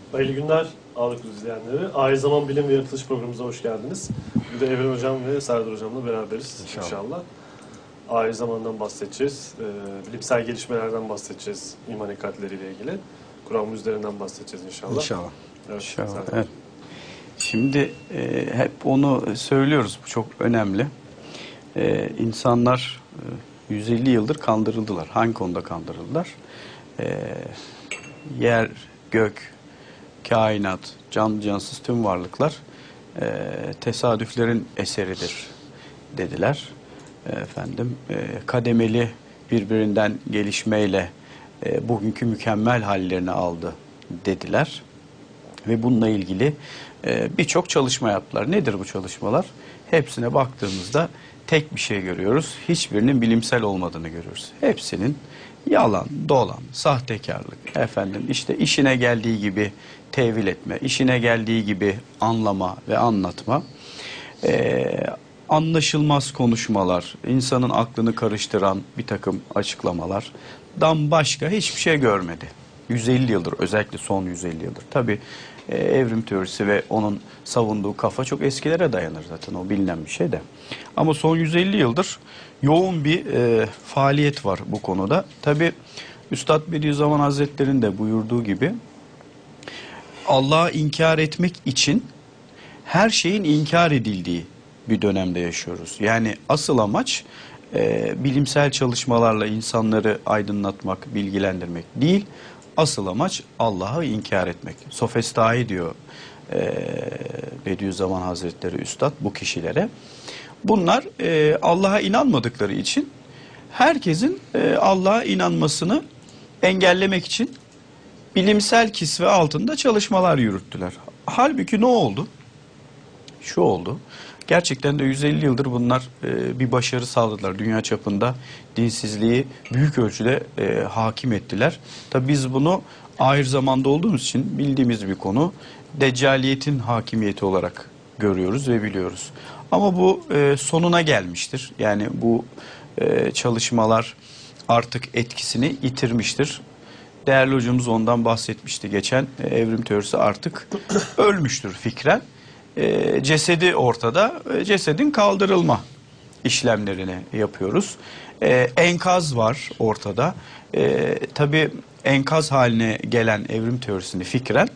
Hayırlı günler Ağırlıklı izleyenleri. Aynı Zaman Bilim ve Yaratılış programımıza hoş geldiniz. Bir de Evren Hocam ve Serdar Hocam'la beraberiz inşallah. Aynı zamandan bahsedeceğiz. Bilimsel gelişmelerden bahsedeceğiz. İman hekatleriyle ilgili. Kur'an üzerinden bahsedeceğiz inşallah. İnşallah. Evet, İnşallah. Evet. Şimdi hep onu söylüyoruz. Bu çok önemli. İnsanlar 150 yıldır kandırıldılar. Hangi konuda kandırıldılar? Yer, gök, kainat, canlı cansız tüm varlıklar tesadüflerin eseridir dediler. Kademeli birbirinden gelişmeyle bugünkü mükemmel hallerini aldı dediler. Ve bununla ilgili birçok çalışma yaptılar. Nedir bu çalışmalar? Hepsine baktığımızda tek bir şey görüyoruz. Hiçbirinin bilimsel olmadığını görüyoruz. Hepsinin yalan, dolan, sahtekarlık, işte işine geldiği gibi tevil etme, işine geldiği gibi anlama ve anlatma, anlaşılmaz konuşmalar, insanın aklını karıştıran bir takım açıklamalardan başka hiçbir şey görmedi. 150 yıldır, özellikle son 150 yıldır. Tabii evrim teorisi ve onun savunduğu kafa çok eskilere dayanır zaten, o bilinen bir şey de. Ama son 150 yıldır yoğun bir faaliyet var bu konuda. Tabii Üstad Bediüzzaman Hazretleri'nin de buyurduğu gibi Allah'ı inkar etmek için her şeyin inkar edildiği bir dönemde yaşıyoruz. Yani asıl amaç bilimsel çalışmalarla insanları aydınlatmak, bilgilendirmek değil. Asıl amaç Allah'ı inkar etmek. Sofistai diyor Bediüzzaman Hazretleri Üstad bu kişilere. Bunlar Allah'a inanmadıkları için herkesin Allah'a inanmasını engellemek için bilimsel kisve altında çalışmalar yürüttüler. Halbuki ne oldu? Şu oldu. Gerçekten de 150 yıldır bunlar bir başarı sağladılar. Dünya çapında dinsizliği büyük ölçüde hakim ettiler. Tabi biz bunu ahir zamanda olduğumuz için bildiğimiz bir konu. Deccaliyetin hakimiyeti olarak görüyoruz ve biliyoruz. Ama bu sonuna gelmiştir. Yani bu çalışmalar artık etkisini yitirmiştir. Değerli hocamız ondan bahsetmişti geçen. Evrim teorisi artık ölmüştür fikren. Cesedi ortada, cesedin kaldırılma işlemlerini yapıyoruz. Enkaz var ortada. Tabii enkaz haline gelen evrim teorisini fikren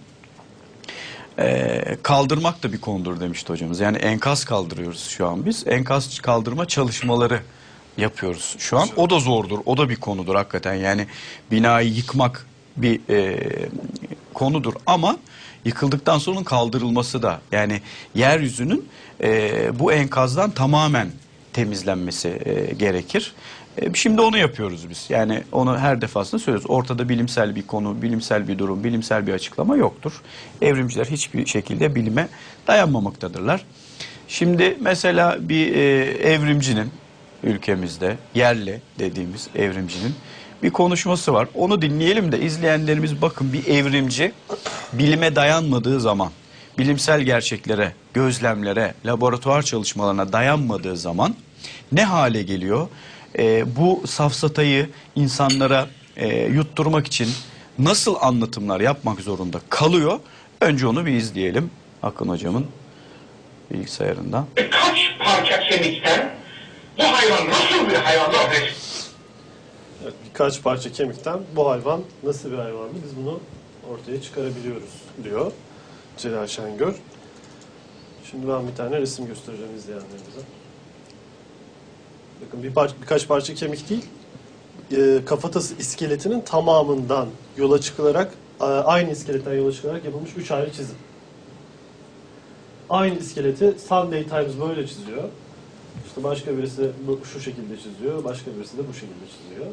kaldırmak da bir konudur demişti hocamız. Yani enkaz kaldırıyoruz şu an biz. Enkaz kaldırma çalışmaları yapıyoruz şu an. O da zordur, o da bir konudur hakikaten. Yani binayı yıkmak bir konudur ama yıkıldıktan sonra kaldırılması da, yani yeryüzünün bu enkazdan tamamen temizlenmesi gerekir. Şimdi onu yapıyoruz biz. Yani onu her defasında söylüyoruz. Ortada bilimsel bir konu, bilimsel bir durum, bilimsel bir açıklama yoktur. Evrimciler hiçbir şekilde bilime dayanmamaktadırlar. Şimdi mesela bir evrimcinin, ülkemizde yerli dediğimiz evrimcinin bir konuşması var. Onu dinleyelim de izleyenlerimiz bakın, bir evrimci bilime dayanmadığı zaman, bilimsel gerçeklere, gözlemlere, laboratuvar çalışmalarına dayanmadığı zaman ne hale geliyor? Bu safsatayı insanlara yutturmak için nasıl anlatımlar yapmak zorunda kalıyor? Önce onu bir izleyelim Akın hocamın bilgisayarından. Kaç parça kemikten bu hayvan nasıl bir hayvandır? Evet, birkaç parça kemikten bu hayvan nasıl bir hayvandı, biz bunu ortaya çıkarabiliyoruz diyor Celal Şengör. Şimdi ben bir tane resim göstereceğim izleyenlerimize. Bakın birkaç parça kemik değil, kafatası iskeletinin tamamından yola çıkılarak, aynı iskeletten yola çıkılarak yapılmış 3 ayrı çizim. Aynı iskeleti Sunday Times böyle çiziyor. İşte başka birisi şu şekilde çiziyor, başka birisi de bu şekilde çiziyor.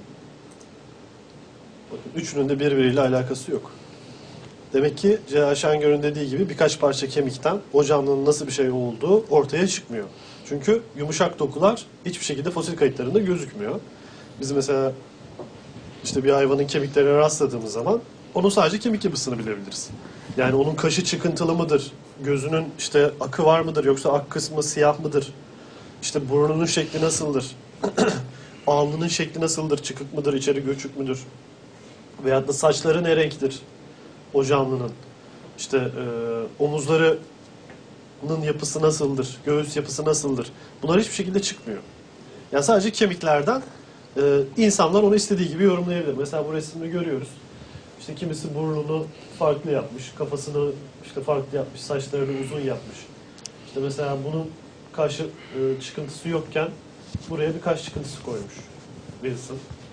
Bakın üçünün de birbiriyle alakası yok. Demek ki Celal Şengör'ün dediği gibi birkaç parça kemikten o canlının nasıl bir şey olduğu ortaya çıkmıyor. Çünkü yumuşak dokular hiçbir şekilde fosil kayıtlarında gözükmüyor. Biz mesela işte bir hayvanın kemiklerine rastladığımız zaman onun sadece kemik yapısını bilebiliriz. Yani onun kaşı çıkıntılı mıdır? Gözünün işte akı var mıdır? Yoksa ak kısmı siyah mıdır? İşte burnunun şekli nasıldır? Alnının şekli nasıldır? Çıkık mıdır? İçeri göçük müdür? Veyahut da saçları ne renktir o canlının? İşte omuzlarının yapısı nasıldır, göğüs yapısı nasıldır? Bunlar hiçbir şekilde çıkmıyor. Yani sadece kemiklerden insanlar onu istediği gibi yorumlayabilir. Mesela bu resimde görüyoruz. İşte kimisi burnunu farklı yapmış, kafasını işte farklı yapmış, saçlarını uzun yapmış. İşte mesela bunun kaş çıkıntısı yokken buraya bir kaş çıkıntısı koymuş Wilson.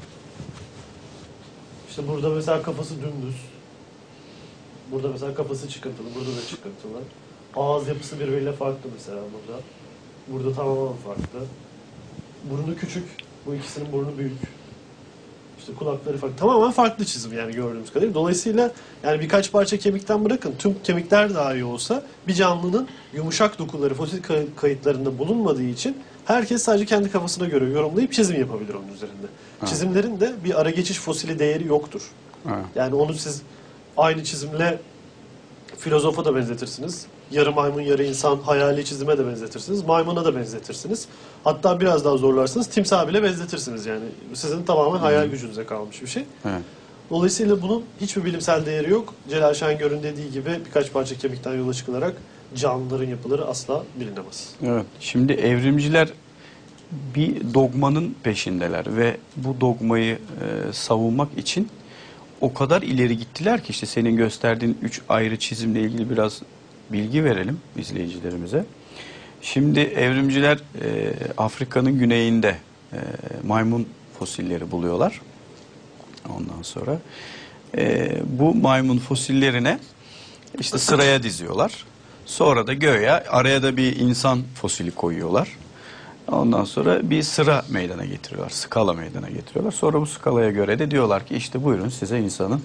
İşte burada mesela kafası dümdüz. Burada mesela kafası çıkıntılı, burada da çıkıntılı. Ağız yapısı birbiriyle farklı mesela burada. Burada tamamen farklı. Burnu küçük, bu ikisinin burnu büyük. İşte kulakları farklı. Tamamen farklı çizim yani gördüğümüz kadarıyla. Dolayısıyla yani birkaç parça kemikten bırakın, tüm kemikler dahi olsa bir canlının yumuşak dokuları fosil kayıtlarında bulunmadığı için herkes sadece kendi kafasına göre yorumlayıp çizim yapabilir onun üzerinde. Ha. Çizimlerin de bir ara geçiş fosili değeri yoktur. Ha. Yani onu siz aynı çizimle filozofa da benzetirsiniz. Yarı maymun, yarı insan hayali çizime de benzetirsiniz. Maymuna da benzetirsiniz. Hatta biraz daha zorlarsanız timsah bile benzetirsiniz yani. Sizin tamamen hayal gücünüze kalmış bir şey. Evet. Dolayısıyla bunun hiçbir bilimsel değeri yok. Celal Şengör'ün dediği gibi birkaç parça kemikten yola çıkılarak canlıların yapıları asla bilinemez. Evet. Şimdi evrimciler bir dogmanın peşindeler ve bu dogmayı savunmak için o kadar ileri gittiler ki işte senin gösterdiğin 3 ayrı çizimle ilgili biraz bilgi verelim izleyicilerimize. Şimdi evrimciler Afrika'nın güneyinde maymun fosilleri buluyorlar. Ondan sonra bu maymun fosillerine işte sıraya diziyorlar. Sonra da göğe araya da bir insan fosili koyuyorlar. Ondan sonra bir sıra meydana getiriyorlar. Skala meydana getiriyorlar. Sonra bu skalaya göre de diyorlar ki işte buyurun size insanın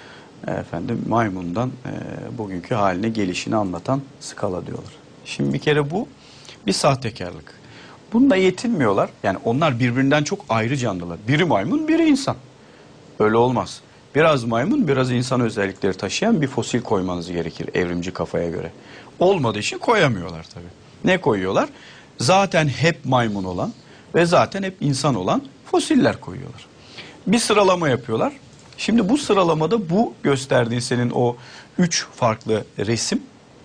maymundan bugünkü haline gelişini anlatan skala diyorlar. Şimdi bir kere bu bir sahtekarlık. Bununla yetinmiyorlar. Yani onlar birbirinden çok ayrı canlılar. Biri maymun, biri insan. Öyle olmaz. Biraz maymun, biraz insan özellikleri taşıyan bir fosil koymanız gerekir evrimci kafaya göre. Olmadığı için koyamıyorlar tabii. Ne koyuyorlar? Zaten hep maymun olan ve zaten hep insan olan fosiller koyuyorlar. Bir sıralama yapıyorlar. Şimdi bu sıralamada bu gösterdiğin senin o 3 farklı resim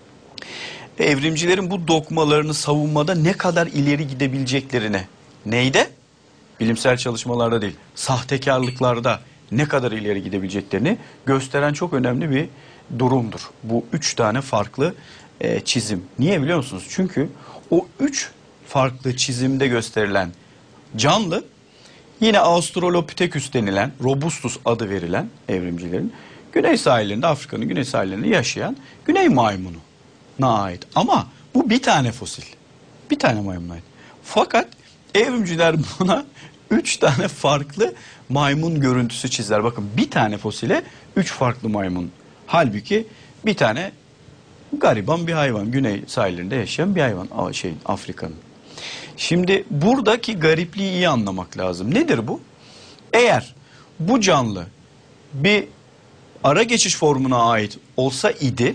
evrimcilerin bu dogmalarını savunmada ne kadar ileri gidebileceklerini neyde? Bilimsel çalışmalarda değil, sahtekarlıklarda ne kadar ileri gidebileceklerini gösteren çok önemli bir durumdur. Bu 3 tane farklı çizim. Niye biliyor musunuz? Çünkü o 3 farklı çizimde gösterilen canlı yine Australopithecus denilen, Robustus adı verilen evrimcilerin güney sahillerinde, Afrika'nın güney sahillerinde yaşayan güney maymununa ait. Ama bu bir tane fosil. Bir tane maymuna ait. Fakat evrimciler buna 3 tane farklı maymun görüntüsü çizdiler. Bakın bir tane fosile 3 farklı maymun. Halbuki bir tane gariban bir hayvan. Güney sahillerinde yaşayan bir hayvan. Afrika'nın. Şimdi buradaki garipliği iyi anlamak lazım. Nedir bu? Eğer bu canlı bir ara geçiş formuna ait olsa idi,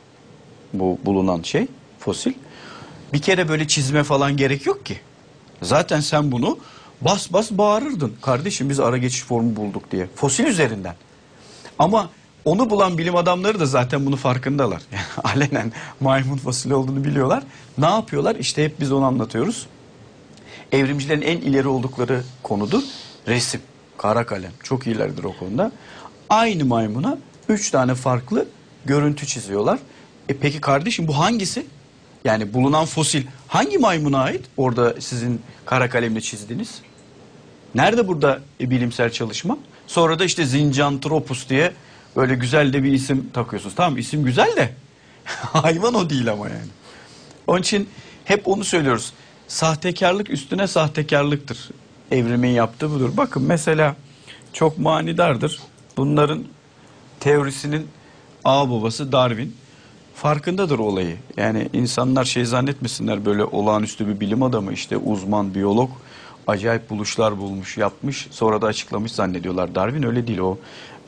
bu bulunan fosil, bir kere böyle çizme falan gerek yok ki. Zaten sen bunu bas bas bağırırdın. Kardeşim biz ara geçiş formu bulduk diye. Fosil üzerinden. Ama onu bulan bilim adamları da zaten bunu farkındalar. Yani alenen maymun fosili olduğunu biliyorlar. Ne yapıyorlar? İşte hep biz onu anlatıyoruz. Evrimcilerin en ileri oldukları konudur resim, kara kalem. Çok iyilerdir o konuda. Aynı maymuna 3 tane farklı görüntü çiziyorlar. Peki kardeşim bu hangisi? Yani bulunan fosil hangi maymuna ait? Orada sizin kara kalemle çizdiğiniz. Nerede burada bilimsel çalışma? Sonra da işte Zinjanthropus diye böyle güzel de bir isim takıyorsunuz. Tamam isim güzel de hayvan o değil ama yani. Onun için hep onu söylüyoruz. Sahtekarlık üstüne sahtekarlıktır. Evrimin yaptığı budur. Bakın mesela çok manidardır. Bunların teorisinin ağababası Darwin. Farkındadır olayı. Yani insanlar zannetmesinler böyle olağanüstü bir bilim adamı işte uzman, biyolog acayip buluşlar bulmuş, yapmış sonra da açıklamış zannediyorlar. Darwin öyle değil o.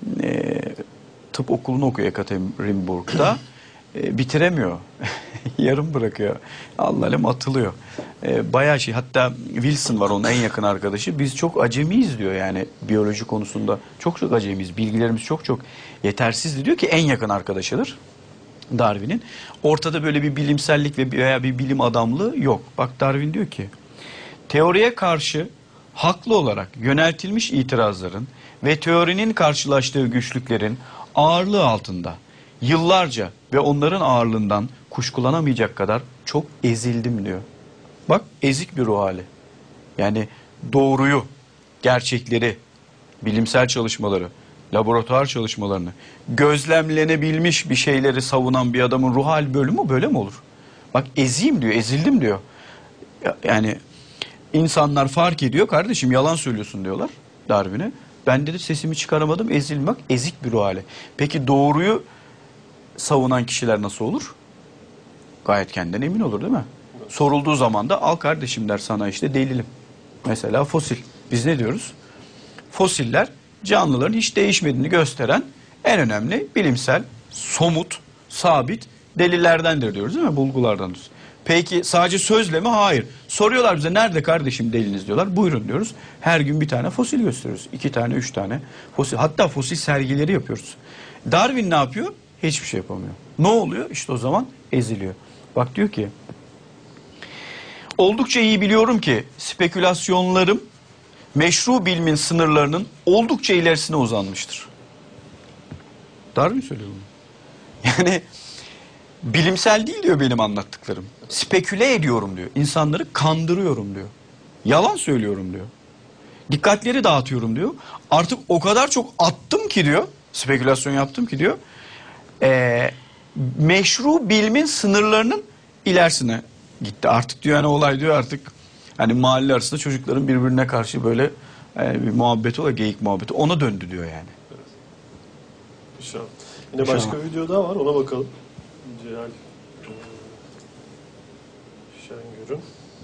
Tıp okulunu okuyor Ekaterinburg'da. Bitiremiyor. Yarım bırakıyor. Allah'ım atılıyor. Bayağı hatta Wilson var onun en yakın arkadaşı. Biz çok acemiyiz diyor yani biyoloji konusunda. Çok çok acemiyiz. Bilgilerimiz çok çok yetersizdi diyor ki en yakın arkadaşıdır. Darwin'in. Ortada böyle bir bilimsellik veya bir bilim adamlığı yok. Bak Darwin diyor ki teoriye karşı haklı olarak yöneltilmiş itirazların ve teorinin karşılaştığı güçlüklerin ağırlığı altında yıllarca ve onların ağırlığından kuşkulanamayacak kadar çok ezildim diyor. Bak ezik bir ruh hali. Yani doğruyu, gerçekleri, bilimsel çalışmaları, laboratuvar çalışmalarını, gözlemlenebilmiş bir şeyleri savunan bir adamın ruh hali böyle mi olur? Bak eziyim diyor, ezildim diyor. Yani insanlar fark ediyor, kardeşim yalan söylüyorsun diyorlar Darwin'e. Ben de sesimi çıkaramadım, ezildim. Bak ezik bir ruh hali. Peki doğruyu savunan kişiler nasıl olur? Gayet kendinden emin olur değil mi? Sorulduğu zaman da al kardeşim der sana işte delilim. Mesela fosil. Biz ne diyoruz? Fosiller canlıların hiç değişmediğini gösteren en önemli bilimsel, somut, sabit delillerdendir diyoruz değil mi? Bulgulardandır. Peki sadece sözle mi? Hayır. Soruyorlar bize nerede kardeşim deliliniz diyorlar. Buyurun diyoruz. Her gün bir tane fosil gösteriyoruz. 2 tane, 3 tane fosil. Hatta fosil sergileri yapıyoruz. Darwin ne yapıyor? Hiçbir şey yapamıyor. Ne oluyor? İşte o zaman eziliyor. Bak diyor ki oldukça iyi biliyorum ki spekülasyonlarım meşru bilimin sınırlarının oldukça ilerisine uzanmıştır. Darwin söylüyor bunu. Yani bilimsel değil diyor benim anlattıklarım. Speküle ediyorum diyor. İnsanları kandırıyorum diyor. Yalan söylüyorum diyor. Dikkatleri dağıtıyorum diyor. Artık o kadar çok attım ki diyor. Spekülasyon yaptım ki diyor. Meşru bilimin sınırlarının ilerisine gitti. Artık diyor yani olay diyor artık hani mahalle arasında çocukların birbirine karşı böyle bir muhabbeti oluyor, geyik muhabbeti. Ona döndü diyor yani. Evet. İnşallah. Yine başka bir video daha var, ona bakalım. Celal Şengör'ün.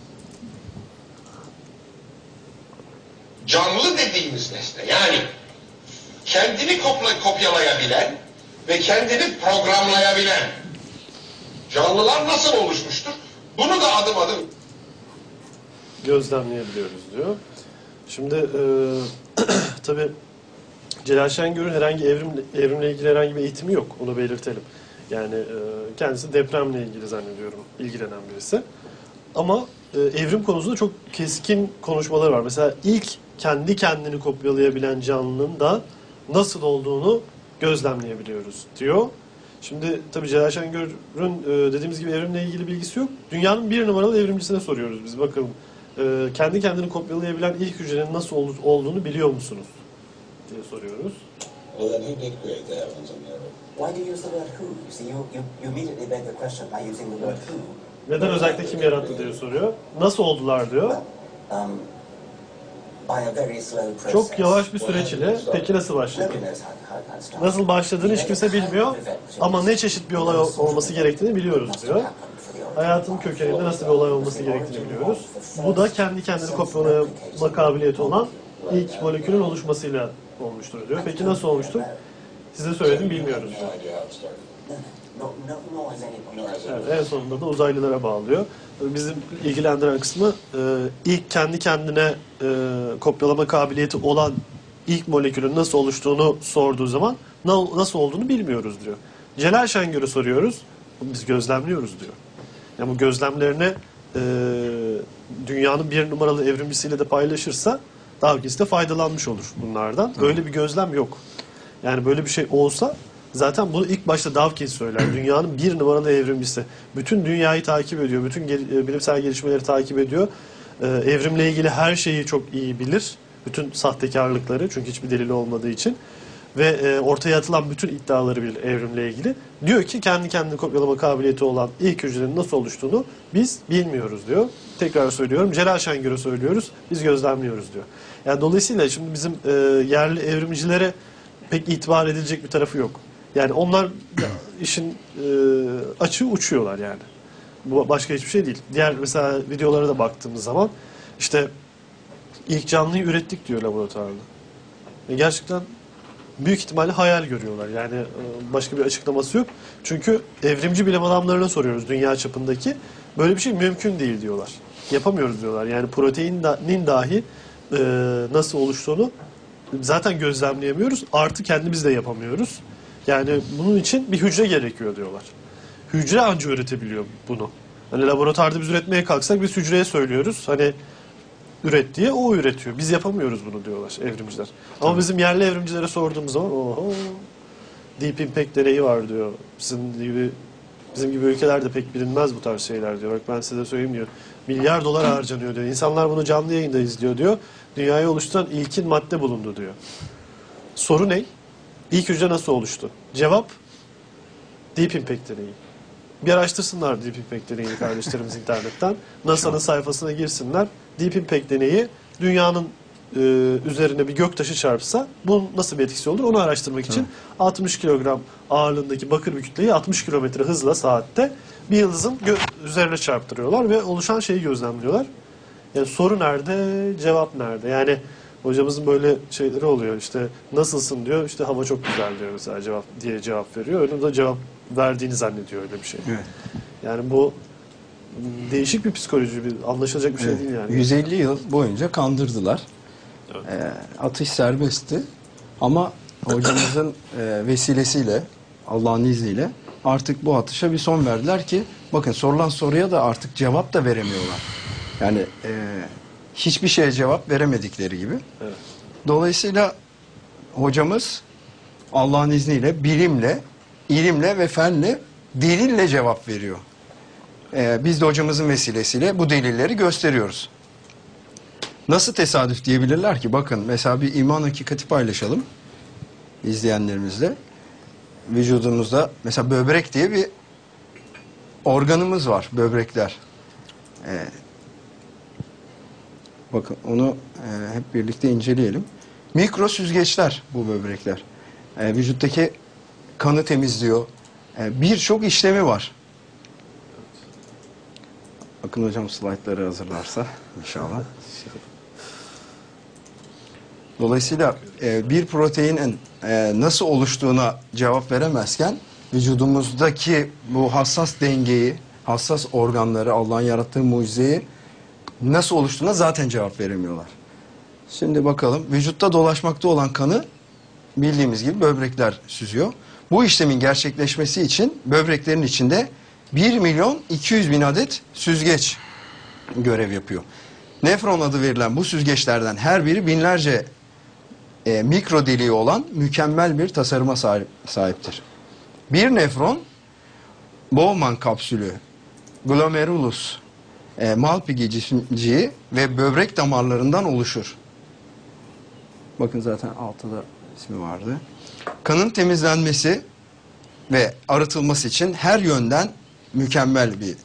Canlı dediğimiz nesne, yani kendini kopyalayabilen ve kendini programlayabilen canlılar nasıl oluşmuştur? Bunu da adım adım Gözlemleyebiliyoruz diyor. Şimdi tabii Celal Şengör'ün herhangi evrimle ilgili herhangi bir eğitimi yok. Onu belirtelim. Yani kendisi depremle ilgili zannediyorum ilgilenen birisi. Ama evrim konusunda çok keskin konuşmaları var. Mesela ilk kendi kendini kopyalayabilen canlının da nasıl olduğunu gözlemleyebiliyoruz diyor. Şimdi tabii Celal Şengör'ün dediğimiz gibi evrimle ilgili bilgisi yok. Dünyanın 1 numaralı evrimcisine soruyoruz biz. Bakalım kendi kendini kopyalayabilen ilk hücrenin nasıl olduğunu biliyor musunuz diye soruyoruz. Well, then who did create the heavens and the earth? Why do you use the word who? You see, you immediately beg the question by using the word who. Neden özellikle kim yarattı diye soruyor. Nasıl oldular diyor. By a very slow process. Çok yavaş bir süreç ile. Peki nasıl başladı? Nobody knows how it started. Nasıl başladığını hiç kimse bilmiyor. Ama ne çeşit bir olay olması gerektiğini biliyoruz diyor. Hayatın kökeninde nasıl bir olay olması gerektiğini biliyoruz. Bu da kendi kendini kopyalama kabiliyeti olan ilk molekülün oluşmasıyla olmuştur diyor. Peki nasıl olmuştur? Size söyledim, bilmiyoruz diyor. No idea how it started. No has anybody. Evet, en sonunda da uzaylılara bağlıyor. Bizim ilgilendiren kısmı ilk kendi kendine kopyalama kabiliyeti olan ilk molekülün nasıl oluştuğunu sorduğu zaman nasıl olduğunu bilmiyoruz diyor. Celal Şengör'ü soruyoruz. Biz gözlemliyoruz diyor. Yani bu gözlemlerini dünyanın 1 numaralı evrimcisiyle de paylaşırsa Dawkins de faydalanmış olur bunlardan. Öyle bir gözlem yok. Yani böyle bir şey olsa zaten bunu ilk başta Dawkins söyler. Dünyanın 1 numaralı evrimcisi. Bütün dünyayı takip ediyor. Bütün bilimsel gelişmeleri takip ediyor. Evrimle ilgili her şeyi çok iyi bilir. Bütün sahtekarlıkları, çünkü hiçbir delili olmadığı için. Ve ortaya atılan bütün iddiaları bilir evrimle ilgili. Diyor ki kendi kendini kopyalama kabiliyeti olan ilk hücrenin nasıl oluştuğunu biz bilmiyoruz diyor. Tekrar söylüyorum, Celal Şengör'e söylüyoruz, biz gözlemliyoruz diyor. Yani dolayısıyla şimdi bizim yerli evrimcilere pek itibar edilecek bir tarafı yok. Yani onlar işin açığı uçuyorlar yani. Bu başka hiçbir şey değil. Diğer mesela videolara da baktığımız zaman işte ilk canlıyı ürettik diyor laboratuvarda. Gerçekten büyük ihtimalle hayal görüyorlar. Yani başka bir açıklaması yok. Çünkü evrimci bilim adamlarına soruyoruz dünya çapındaki. Böyle bir şey mümkün değil diyorlar. Yapamıyoruz diyorlar. Yani proteinin dahi nasıl oluştuğunu zaten gözlemleyemiyoruz. Artı kendimiz de yapamıyoruz. Yani bunun için bir hücre gerekiyor diyorlar. Hücre anca üretebiliyor bunu. Hani laboratuvarda biz üretmeye kalksak biz hücreye söylüyoruz. Hani üret diye, o üretiyor. Biz yapamıyoruz bunu diyorlar evrimciler. Ama bizim yerli evrimcilere sorduğumuz zaman oho, Deep Impact deneyi var diyor. Bizim gibi ülkelerde pek bilinmez bu tarz şeyler diyor. Bak ben size söyleyeyim diyor. Milyar dolar harcanıyor diyor. İnsanlar bunu canlı yayında izliyor diyor. Dünyayı oluşturan ilkin madde bulundu diyor. Soru ne? İlk hücre nasıl oluştu? Cevap Deep Impact deneyi. Bir araştırsınlar Deep Impact deneyini kardeşlerimiz internetten. NASA'nın sayfasına girsinler. Deep Impact deneyi dünyanın üzerine bir göktaşı çarpsa bunun nasıl bir etkisi olur onu araştırmak için 60 kilogram ağırlığındaki bakır bir kütleyi 60 kilometre hızla saatte bir yıldızın üzerine çarptırıyorlar ve oluşan şeyi gözlemliyorlar. Yani soru nerede, cevap nerede? Yani hocamızın böyle şeyleri oluyor, işte nasılsın diyor, işte hava çok güzel diyor mesela, cevap veriyor. Öyle de cevap verdiğini zannediyor, öyle bir şey. Evet. Yani bu değişik bir psikoloji, anlaşılacak bir şey değil yani. 150 yıl boyunca kandırdılar. Evet. Atış serbestti. Ama hocamızın vesilesiyle, Allah'ın izniyle artık bu atışa bir son verdiler ki bakın sorulan soruya da artık cevap da veremiyorlar. Yani hiçbir şeye cevap veremedikleri gibi. Evet. Dolayısıyla hocamız Allah'ın izniyle bilimle, ilimle ve fenle, delille cevap veriyor. Biz de hocamızın vesilesiyle bu delilleri gösteriyoruz. Nasıl tesadüf diyebilirler ki? Bakın mesela bir iman hakikati paylaşalım izleyenlerimizle. Vücudumuzda mesela böbrek diye bir organımız var, böbrekler. Bakın onu hep birlikte inceleyelim. Mikro süzgeçler bu böbrekler. Vücuttaki kanı temizliyor. Birçok işlemi var. Bakın hocam slaytları hazırlarsa inşallah. Dolayısıyla bir proteinin nasıl oluştuğuna cevap veremezken vücudumuzdaki bu hassas dengeyi, hassas organları, Allah'ın yarattığı mucizeyi nasıl oluştuğuna zaten cevap veremiyorlar. Şimdi bakalım, vücutta dolaşmakta olan kanı bildiğimiz gibi böbrekler süzüyor. Bu işlemin gerçekleşmesi için böbreklerin içinde 1.200.000 adet süzgeç görev yapıyor. Nefron adı verilen bu süzgeçlerden her biri binlerce mikro deliği olan mükemmel bir tasarıma sahiptir. Bir nefron Bowman kapsülü, glomerulus, Malpighi cisimciği ve böbrek damarlarından oluşur. Bakın zaten altta ismi vardı. Kanın temizlenmesi ve arıtılması için her yönden mükemmel bir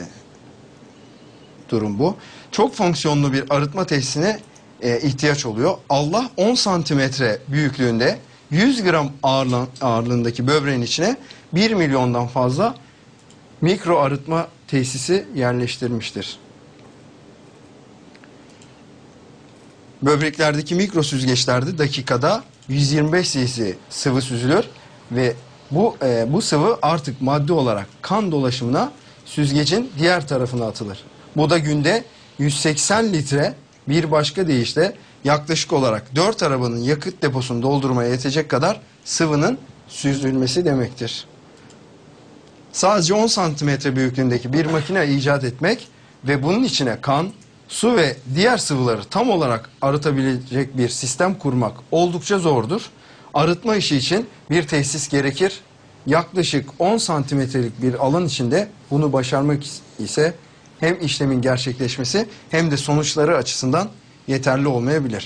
durum bu. Çok fonksiyonlu bir arıtma tesisine ihtiyaç oluyor. Allah 10 santimetre büyüklüğünde 100 gram ağırlığındaki böbreğin içine 1 milyondan fazla mikro arıtma tesisi yerleştirmiştir. Böbreklerdeki mikro süzgeçlerde dakikada 125 cc sıvı süzülür ve bu sıvı artık madde olarak kan dolaşımına süzgecin diğer tarafına atılır. Bu da günde 180 litre, bir başka deyişle yaklaşık olarak 4 arabanın yakıt deposunu doldurmaya yetecek kadar sıvının süzülmesi demektir. Sadece 10 santimetre büyüklüğündeki bir makine icat etmek ve bunun içine kan, su ve diğer sıvıları tam olarak arıtabilecek bir sistem kurmak oldukça zordur. Arıtma işi için bir tesis gerekir. Yaklaşık 10 santimetrelik bir alan içinde bunu başarmak ise hem işlemin gerçekleşmesi hem de sonuçları açısından yeterli olmayabilir.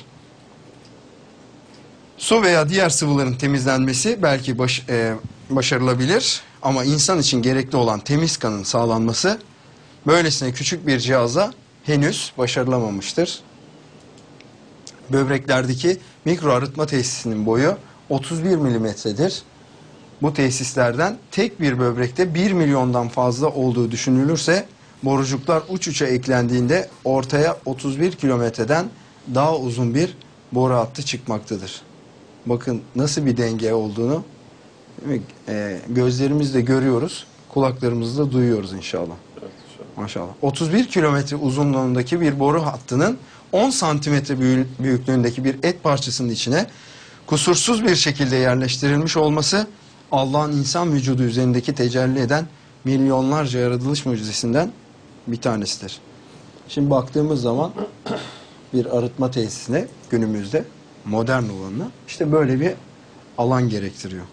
Su veya diğer sıvıların temizlenmesi belki başarılabilir ama insan için gerekli olan temiz kanın sağlanması böylesine küçük bir cihaza henüz başarılamamıştır. Böbreklerdeki mikro arıtma tesisinin boyu 31 milimetredir. Bu tesislerden tek bir böbrekte 1 milyondan fazla olduğu düşünülürse borucuklar uç uça eklendiğinde ortaya 31 kilometreden daha uzun bir boru hattı çıkmaktadır. Bakın nasıl bir denge olduğunu gözlerimizle görüyoruz, kulaklarımızla duyuyoruz inşallah. Evet, maşallah. 31 kilometre uzunluğundaki bir boru hattının 10 santimetre büyüklüğündeki bir et parçasının içine kusursuz bir şekilde yerleştirilmiş olması Allah'ın insan vücudu üzerindeki tecelli eden milyonlarca yaratılış mucizesinden bir tanesidir. Şimdi baktığımız zaman bir arıtma tesisine günümüzde modern olanına işte böyle bir alan gerektiriyor.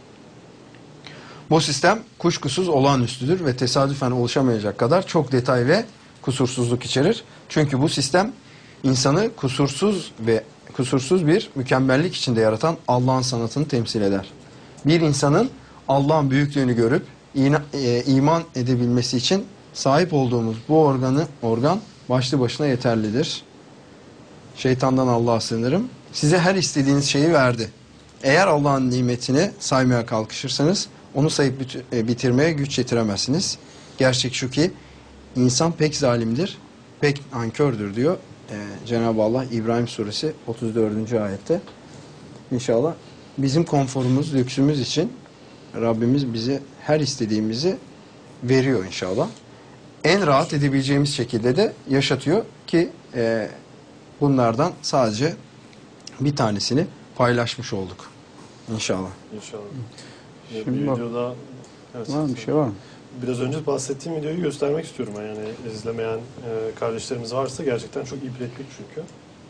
Bu sistem kuşkusuz olağanüstüdür ve tesadüfen oluşamayacak kadar çok detay ve kusursuzluk içerir. Çünkü bu sistem insanı kusursuz bir mükemmellik içinde yaratan Allah'ın sanatını temsil eder. Bir insanın Allah'ın büyüklüğünü görüp iman edebilmesi için sahip olduğumuz bu organ başlı başına yeterlidir. Şeytandan Allah'a sığınırım. Size her istediğiniz şeyi verdi. Eğer Allah'ın nimetini saymaya kalkışırsanız onu sayıp bitirmeye güç yetiremezsiniz. Gerçek şu ki insan pek zalimdir, pek nankördür diyor Cenab-ı Allah İbrahim suresi 34. ayette. İnşallah bizim konforumuz, lüksümüz için Rabbimiz bize her istediğimizi veriyor inşallah. En rahat edebileceğimiz şekilde de yaşatıyor ki bunlardan sadece bir tanesini paylaşmış olduk inşallah. İnşallah. Şimdi bak- videoda evet, Var mı, bir şey var mı? biraz önce bahsettiğim videoyu göstermek istiyorum ben. Yani izlemeyen kardeşlerimiz varsa gerçekten çok ibretlik çünkü.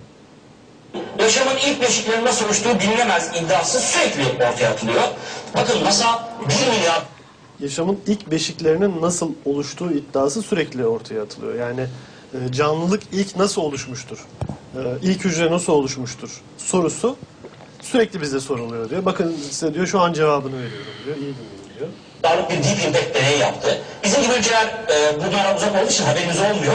Yaşamın ilk beşiklerinin nasıl oluştuğu bilinemez iddiası sürekli ortaya atılıyor. Bakın NASA 1 milyar Yaşamın ilk beşiklerinin nasıl oluştuğu iddiası sürekli ortaya atılıyor. Yani canlılık ilk nasıl oluşmuştur? İlk hücre nasıl oluşmuştur? Sorusu sürekli bize soruluyor diyor. Bakın size diyor şu an cevabını veriyorum diyor. İyi dinleyin diyor. dolarlık bir deep impact deneyi yaptı. Bizim gibi ülkeler bunlara uzak olduğu için haberimiz olmuyor.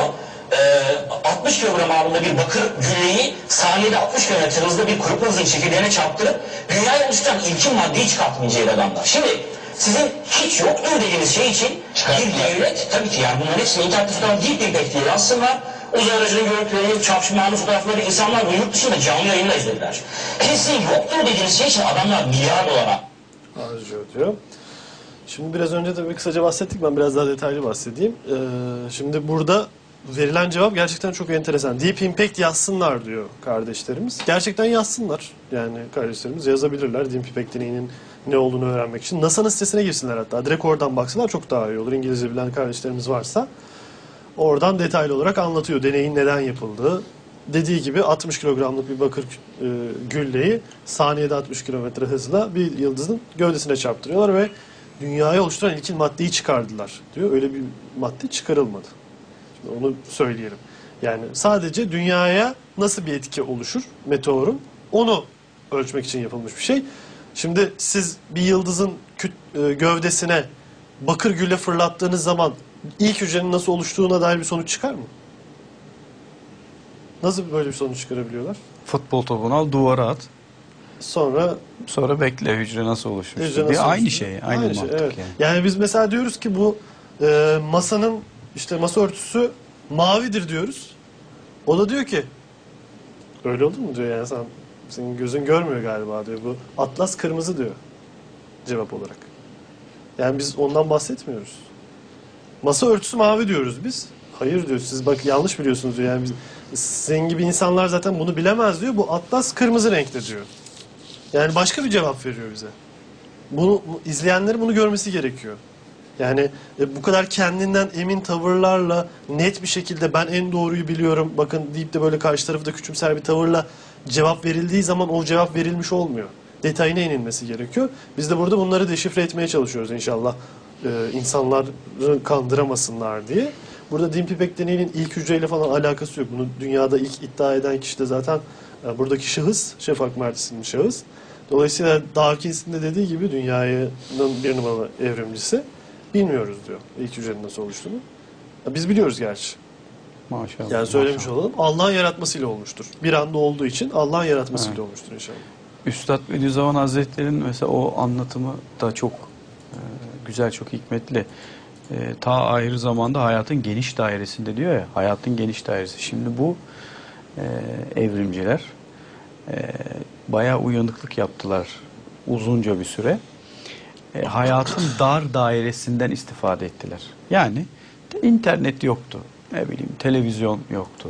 60 kilogram ağırlığında bir bakır gülleyi saniyede 60 kilometre hızlı bir kurutma hızının çekirdeğine çarptırıp dünyayı oluşturan ilkin maddeyi çıkartmayacak adamlar. Şimdi sizin hiç yoktur dediğiniz şey için bir devlet, tabii ki yani bunların hepsini internette tutan deep impact diye yazsınlar. Uzay aracının görüntüleri, çarpışmalı fotoğrafları insanlar bu yurt dışında canlı yayınla izlediler. Şimdi sizin yoktur dediğiniz şey için adamlar milyar dolara Harcıyor diyor. Şimdi biraz önce de bir kısaca bahsettik. Ben biraz daha detaylı bahsedeyim. Şimdi burada verilen cevap gerçekten çok enteresan. Deep Impact yazsınlar diyor kardeşlerimiz. Gerçekten yazsınlar. Yani kardeşlerimiz yazabilirler. Deep Impact deneyinin ne olduğunu öğrenmek için. NASA'nın sitesine girsinler hatta. Direkt oradan baksınlar çok daha iyi olur. İngilizce bilen kardeşlerimiz varsa. Oradan detaylı olarak anlatıyor deneyin neden yapıldığı. Dediği gibi 60 kilogramlık bir bakır gülleyi saniyede 60 kilometre hızla bir yıldızın gövdesine çarptırıyorlar ve dünyayı oluşturan ilkin maddeyi çıkardılar diyor. Öyle bir madde çıkarılmadı. Şimdi onu söyleyelim. Yani sadece dünyaya nasıl bir etki oluşur meteorun onu ölçmek için yapılmış bir şey. Şimdi siz bir yıldızın gövdesine bakır gülle fırlattığınız zaman ilk hücrenin nasıl oluştuğuna dair bir sonuç çıkar mı? Nasıl böyle bir sonuç çıkarabiliyorlar? Futbol topunu al, duvara at. Sonra Bekle hücre nasıl oluşmuş. hücre nasıl Aynı oluştuğu. şey, aynı mantık evet. yani. Yani biz mesela diyoruz ki bu masanın işte masa örtüsü mavidir diyoruz. O da diyor ki öyle olur mu diyor yani senin gözün görmüyor galiba diyor. Bu atlas kırmızı diyor cevap olarak. Yani biz ondan bahsetmiyoruz. Masa örtüsü mavi diyoruz biz. Hayır diyor siz bak yanlış biliyorsunuz diyor. Yani sizin gibi insanlar zaten bunu bilemez diyor. Bu atlas kırmızı renkte diyor. Yani başka bir cevap veriyor bize. Bunu izleyenlerin bunu görmesi gerekiyor. Yani bu kadar kendinden emin tavırlarla net bir şekilde ben en doğruyu biliyorum bakın deyip de böyle karşı tarafı da küçümser bir tavırla cevap verildiği zaman o cevap verilmiş olmuyor. Detayına inilmesi gerekiyor. Biz de burada bunları deşifre etmeye çalışıyoruz inşallah. İnsanları kandıramasınlar diye. Burada Deep Impact deneyinin ilk hücreyle falan alakası yok. Bunu dünyada ilk iddia eden kişi de zaten buradaki şahıs, Şafak Mert isimli şahıs. Dolayısıyla Dawkins'in de dediği gibi dünyanın bir numaralı evrimcisi. Bilmiyoruz diyor ilk hücrenin nasıl oluştuğunu. Biz biliyoruz gerçi. Maşallah. Yani söylemiş maşallah. olalım. Allah'ın yaratmasıyla olmuştur. Bir anda olduğu için Allah'ın yaratmasıyla olmuştur inşallah. Üstad Bediüzzaman Hazretleri'nin mesela o anlatımı da çok güzel, çok hikmetli. Ta ayrı zamanda hayatın geniş dairesinde diyor ya, hayatın geniş dairesi. Şimdi bu evrimciler bayağı uyanıklık yaptılar uzunca bir süre. Hayatın dar dairesinden istifade ettiler. Yani internet yoktu, ne bileyim televizyon yoktu.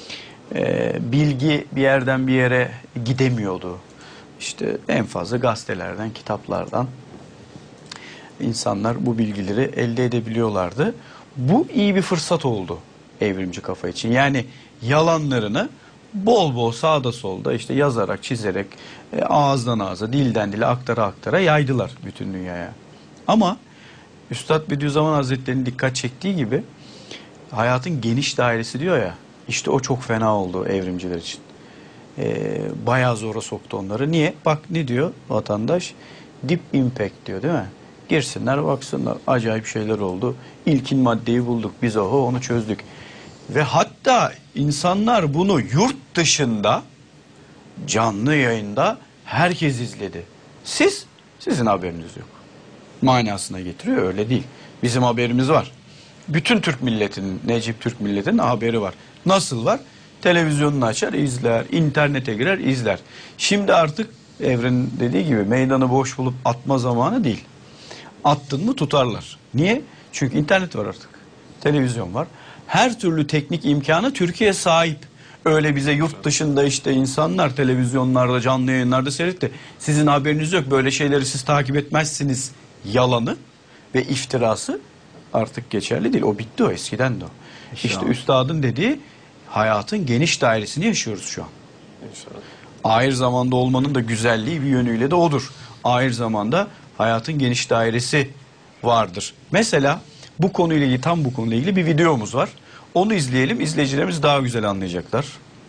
Bilgi bir yerden bir yere gidemiyordu. İşte en fazla gazetelerden, kitaplardan insanlar bu bilgileri elde edebiliyorlardı. Bu iyi bir fırsat oldu evrimci kafa için. Yani yalanlarını bol bol sağda solda işte yazarak, çizerek, ağızdan ağza, dilden dile aktara yaydılar bütün dünyaya. Ama Üstad Bediüzzaman Hazretleri'nin dikkat çektiği gibi hayatın geniş dairesi diyor ya, işte o çok fena oldu evrimciler için. Bayağı zora soktu onları. Niye? Bak ne diyor vatandaş? Deep impact diyor, değil mi? Girsinler baksınlar. Acayip şeyler oldu. İlkin maddeyi bulduk. Biz onu çözdük. Ve hatta insanlar bunu yurt dışında canlı yayında herkes izledi. Sizin haberiniz yok. Manasına getiriyor, öyle değil. Bizim haberimiz var. Bütün Türk milletinin, Necip Türk milletinin haberi var. Nasıl var? Televizyonunu açar, izler, internete girer, izler. Şimdi artık Evren dediği gibi meydanı boş bulup atma zamanı değil. Attın mı tutarlar. Niye? Çünkü internet var artık. Televizyon var. Her türlü teknik imkanı Türkiye sahip. Öyle bize yurt dışında işte insanlar televizyonlarda, canlı yayınlarda seyretti. Sizin haberiniz yok. Böyle şeyleri siz takip etmezsiniz. Yalanı ve iftirası artık geçerli değil. O bitti, o eskiden de o. İşte üstadın dediği hayatın geniş dairesini yaşıyoruz şu an. İnşallah. Ahir zamanda olmanın da güzelliği bir yönüyle de odur. Ahir zamanda hayatın geniş dairesi vardır. Mesela bu konuyla ilgili, tam bu konuyla ilgili bir videomuz var. Onu izleyelim. İzleyicilerimiz daha güzel anlayacaklar.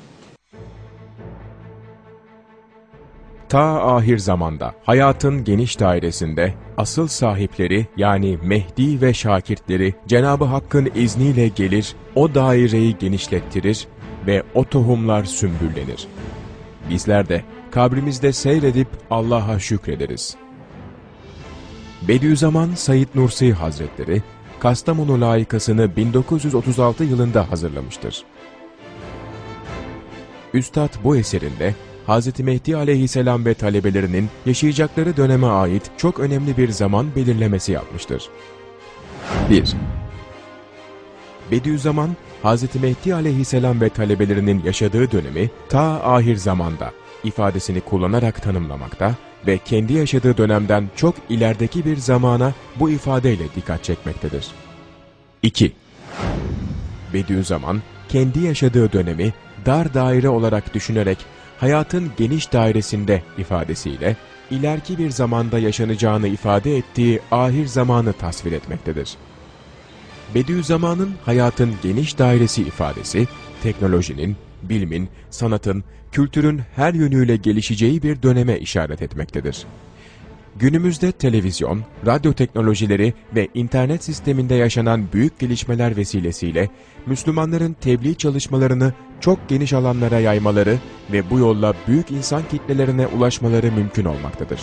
Ta ahir zamanda hayatın geniş dairesinde asıl sahipleri yani Mehdi ve şakirtleri Cenab-ı Hakk'ın izniyle gelir, o daireyi genişlettirir ve o tohumlar sümbüllenir. Bizler de kabrimizde seyredip Allah'a şükrederiz. Bediüzzaman Said Nursi Hazretleri, Kastamonu layıkasını 1936 yılında hazırlamıştır. Üstad bu eserinde Hz. Mehdi aleyhisselam ve talebelerinin yaşayacakları döneme ait çok önemli bir zaman belirlemesi yapmıştır. 1. Bediüzzaman, Hz. Mehdi aleyhisselam ve talebelerinin yaşadığı dönemi ta ahir zamanda ifadesini kullanarak tanımlamakta ve kendi yaşadığı dönemden çok ilerideki bir zamana bu ifadeyle dikkat çekmektedir. 2. Bediüzzaman, kendi yaşadığı dönemi dar daire olarak düşünerek hayatın geniş dairesinde ifadesiyle ileriki bir zamanda yaşanacağını ifade ettiği ahir zamanı tasvir etmektedir. Bediüzzaman'ın hayatın geniş dairesi ifadesi, teknolojinin, bilimin, sanatın, kültürün her yönüyle gelişeceği bir döneme işaret etmektedir. Günümüzde televizyon, radyo teknolojileri ve internet sisteminde yaşanan büyük gelişmeler vesilesiyle Müslümanların tebliğ çalışmalarını çok geniş alanlara yaymaları ve bu yolla büyük insan kitlelerine ulaşmaları mümkün olmaktadır.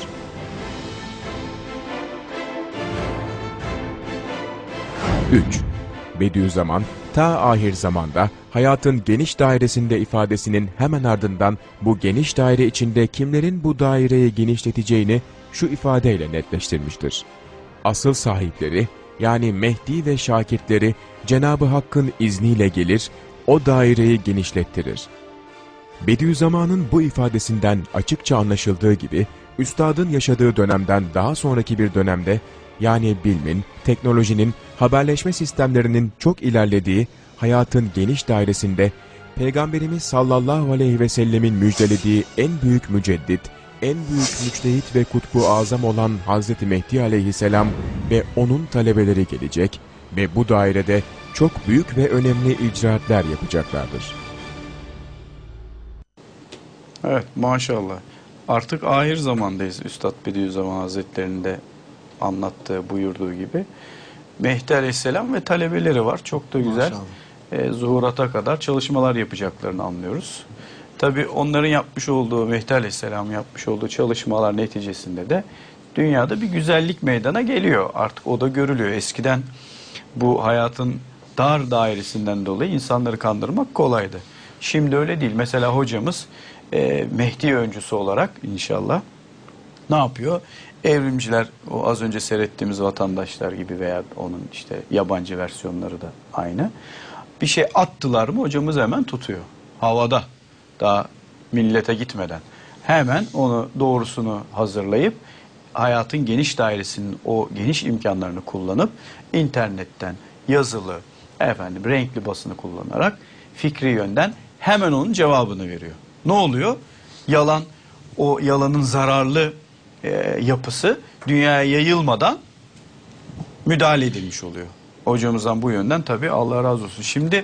3. Bediüzzaman, ta ahir zamanda hayatın geniş dairesinde ifadesinin hemen ardından bu geniş daire içinde kimlerin bu daireyi genişleteceğini şu ifadeyle netleştirmiştir. Asıl sahipleri yani Mehdi ve şakirtleri Cenab-ı Hakk'ın izniyle gelir, o daireyi genişlettirir. Bediüzzaman'ın bu ifadesinden açıkça anlaşıldığı gibi, üstadın yaşadığı dönemden daha sonraki bir dönemde, yani bilimin, teknolojinin, haberleşme sistemlerinin çok ilerlediği hayatın geniş dairesinde, Peygamberimiz sallallahu aleyhi ve sellemin müjdelediği en büyük müceddit, en büyük müçtehit ve kutbu azam olan Hazreti Mehdi aleyhisselam ve onun talebeleri gelecek ve bu dairede çok büyük ve önemli icraatler yapacaklardır. Evet, maşallah. Artık ahir zamandayız. Üstad Bediüzzaman Hazretleri'nin de anlattığı, buyurduğu gibi. Mehdi aleyhisselam ve talebeleri var. Çok da güzel. Zuhurata kadar çalışmalar yapacaklarını anlıyoruz. Tabii onların yapmış olduğu, Mehdi aleyhisselam yapmış olduğu çalışmalar neticesinde de dünyada bir güzellik meydana geliyor. Artık o da görülüyor. Eskiden bu hayatın dar dairesinden dolayı insanları kandırmak kolaydı. Şimdi öyle değil. Mesela hocamız Mehdi öncüsü olarak inşallah ne yapıyor? Evrimciler, o az önce seyrettiğimiz vatandaşlar gibi veya onun işte yabancı versiyonları da aynı. Bir şey attılar mı hocamız hemen tutuyor. Havada, daha millete gitmeden. Hemen onu doğrusunu hazırlayıp hayatın geniş dairesinin o geniş imkanlarını kullanıp internetten yazılı, renkli basını kullanarak fikri yönden hemen onun cevabını veriyor. Ne oluyor? Yalan, o yalanın zararlı yapısı dünyaya yayılmadan müdahale edilmiş oluyor. Hocamızdan bu yönden tabii Allah razı olsun. Şimdi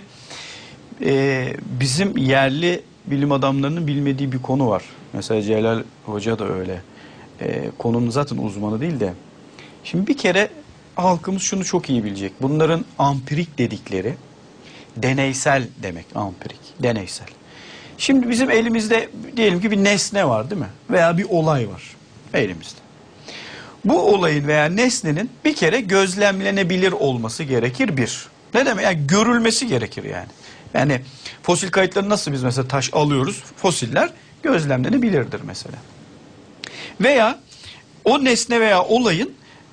bizim yerli bilim adamlarının bilmediği bir konu var. Mesela Celal Hoca da öyle. Konunun zaten uzmanı değil de. Şimdi bir kere halkımız şunu çok iyi bilecek. Bunların ampirik dedikleri deneysel demek, ampirik, deneysel. Şimdi bizim elimizde diyelim ki bir nesne var değil mi? Veya bir olay var elimizde. Bu olayın veya nesnenin bir kere gözlemlenebilir olması gerekir bir. Ne demek? Yani görülmesi gerekir yani. Yani fosil kayıtları nasıl biz mesela taş alıyoruz, fosiller gözlemlenebilirdir mesela. Veya o nesne veya olayın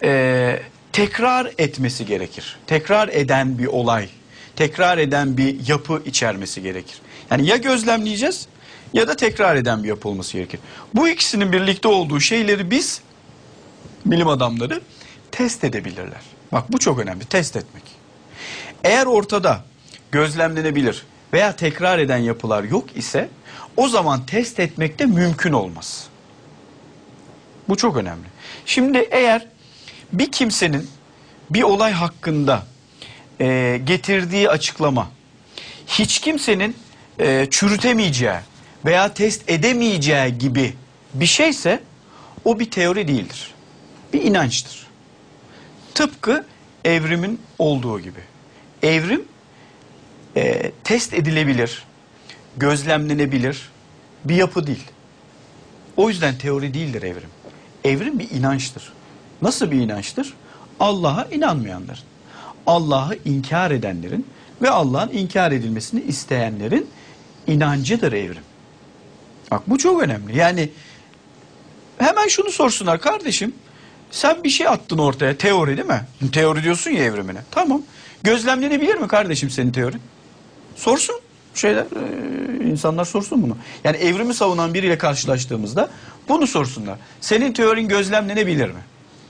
tekrar etmesi gerekir. Tekrar eden bir olay, tekrar eden bir yapı içermesi gerekir. Yani ya gözlemleyeceğiz ya da tekrar eden bir yapı olması gerekir. Bu ikisinin birlikte olduğu şeyleri biz, bilim adamları test edebilirler. Bak bu çok önemli, test etmek. Eğer ortada gözlemlenebilir veya tekrar eden yapılar yok ise o zaman test etmek de mümkün olmaz. Bu çok önemli. Şimdi eğer bir kimsenin bir olay hakkında getirdiği açıklama hiç kimsenin çürütemeyeceği veya test edemeyeceği gibi bir şeyse o bir teori değildir. Bir inançtır. Tıpkı evrimin olduğu gibi. Evrim test edilebilir, gözlemlenebilir bir yapı değil. O yüzden teori değildir evrim. Evrim bir inançtır. Nasıl bir inançtır? Allah'a inanmayanların, Allah'ı inkar edenlerin ve Allah'ın inkar edilmesini isteyenlerin inancıdır evrim. Bak bu çok önemli. Yani hemen şunu sorsunlar, kardeşim sen bir şey attın ortaya, teori değil mi? Teori diyorsun ya evrimine. Tamam. Gözlemlenebilir mi kardeşim senin teorin? Sorsun. İnsanlar sorsun bunu. Yani evrimi savunan biriyle karşılaştığımızda bunu sorsunlar. Senin teorin gözlemlenebilir mi?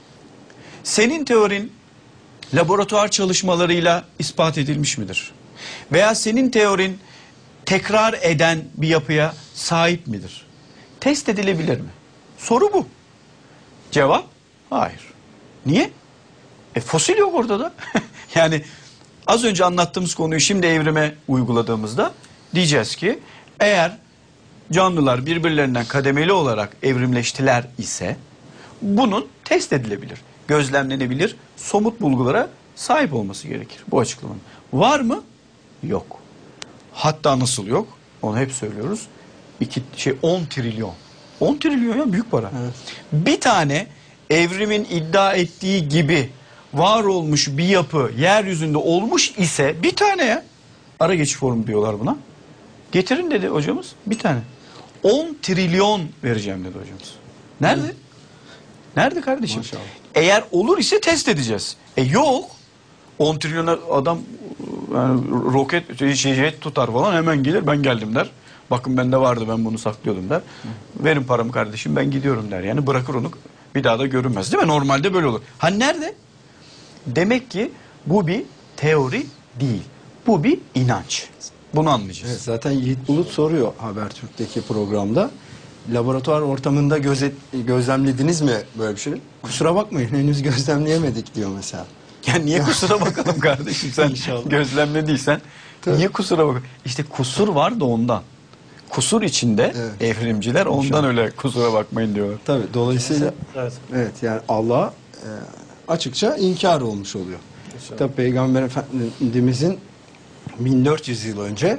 Senin teorin laboratuvar çalışmalarıyla ispat edilmiş midir? Veya senin teorin tekrar eden bir yapıya sahip midir? Test edilebilir mi? Soru bu. Cevap hayır. Niye? Fosil yok orada da. Yani az önce anlattığımız konuyu şimdi evrime uyguladığımızda diyeceğiz ki eğer canlılar birbirlerinden kademeli olarak evrimleştiler ise bunun test edilebilir, gözlemlenebilir, somut bulgulara sahip olması gerekir bu açıklamanın. Var mı? Yok. Hatta nasıl yok? Onu hep söylüyoruz. 10 trilyon. 10 trilyon ya, büyük para. Evet. Bir tane evrimin iddia ettiği gibi var olmuş bir yapı yeryüzünde olmuş ise bir tane ya. Ara geçiş formu diyorlar buna. Getirin dedi hocamız, bir tane. 10 trilyon vereceğim dedi hocamız. Nerede? Nerede kardeşim? Maşallah. Eğer olur ise test edeceğiz. Yok. 10 trilyona adam yani roket jet tutar falan, hemen gelir, ben geldim der. Bakın bende vardı, ben bunu saklıyordum der. Verin paramı kardeşim, ben gidiyorum der. Yani bırakır onu, bir daha da görünmez değil mi? Normalde böyle olur. Ha nerede? Demek ki bu bir teori değil. Bu bir inanç. Bunu anlayacağız. Evet, zaten Yiğit Bulut soruyor Habertürk'teki programda. Laboratuvar ortamında gözlemlediniz mi böyle bir şey? Kusura bakmayın, henüz gözlemleyemedik diyor mesela. Yani niye kusura bakalım kardeşim, sen gözlemlediysen. Tabii. Niye kusura bakalım? İşte kusur var da ondan. Kusur içinde evet. Evrimciler ondan öyle kusura bakmayın diyorlar. Tabii, dolayısıyla Evet. evet, yani Allah açıkça inkar olmuş oluyor. Tabii Peygamber Efendimizin 1400 yıl önce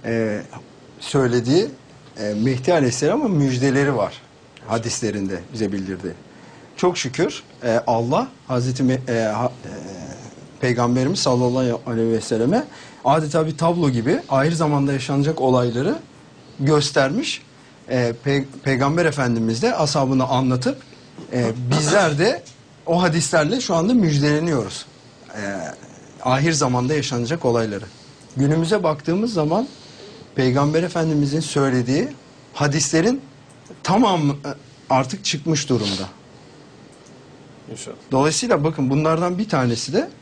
söylediği Mehdi Aleyhisselam'ın müjdeleri var. Hadislerinde bize bildirdi. Çok şükür Allah Hazreti Peygamberimiz sallallahu aleyhi ve selleme adeta bir tablo gibi ahir zamanda yaşanacak olayları göstermiş. Peygamber Efendimiz de ashabına anlatıp bizler de o hadislerle şu anda müjdeleniyoruz. Ahir zamanda yaşanacak olayları. Günümüze baktığımız zaman Peygamber Efendimizin söylediği hadislerin tamamı artık çıkmış durumda. İnşallah. Dolayısıyla bakın bunlardan bir tanesi de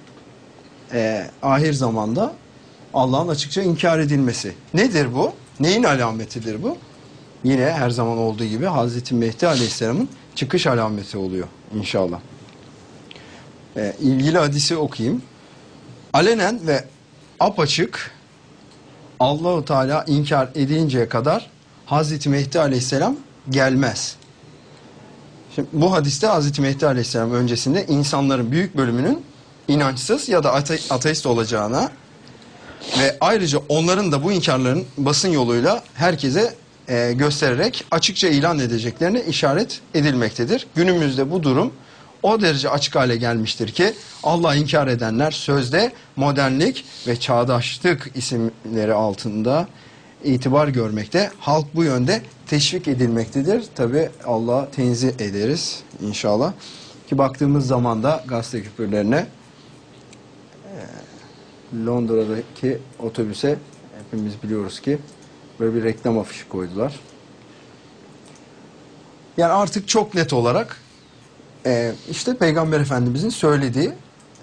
ahir zamanda Allah'ın açıkça inkar edilmesi. Nedir bu? Neyin alametidir bu? Yine her zaman olduğu gibi Hazreti Mehdi Aleyhisselam'ın çıkış alameti oluyor inşallah. İlgili hadisi okuyayım. Alenen ve apaçık Allah-u Teala inkar edinceye kadar Hazreti Mehdi Aleyhisselam gelmez. Şimdi bu hadiste Hazreti Mehdi Aleyhisselam öncesinde insanların büyük bölümünün inançsız ya da ateist olacağına ve ayrıca onların da bu inkarların basın yoluyla herkese göstererek açıkça ilan edeceklerine işaret edilmektedir. Günümüzde bu durum o derece açık hale gelmiştir ki Allah'ı inkar edenler sözde modernlik ve çağdaşlık isimleri altında itibar görmekte. Halk bu yönde teşvik edilmektedir. Tabi Allah'a tenzih ederiz inşallah. Ki baktığımız zaman da gazete küpürlerine Londra'daki otobüse hepimiz biliyoruz ki böyle bir reklam afişi koydular. Yani artık çok net olarak işte Peygamber Efendimizin söylediği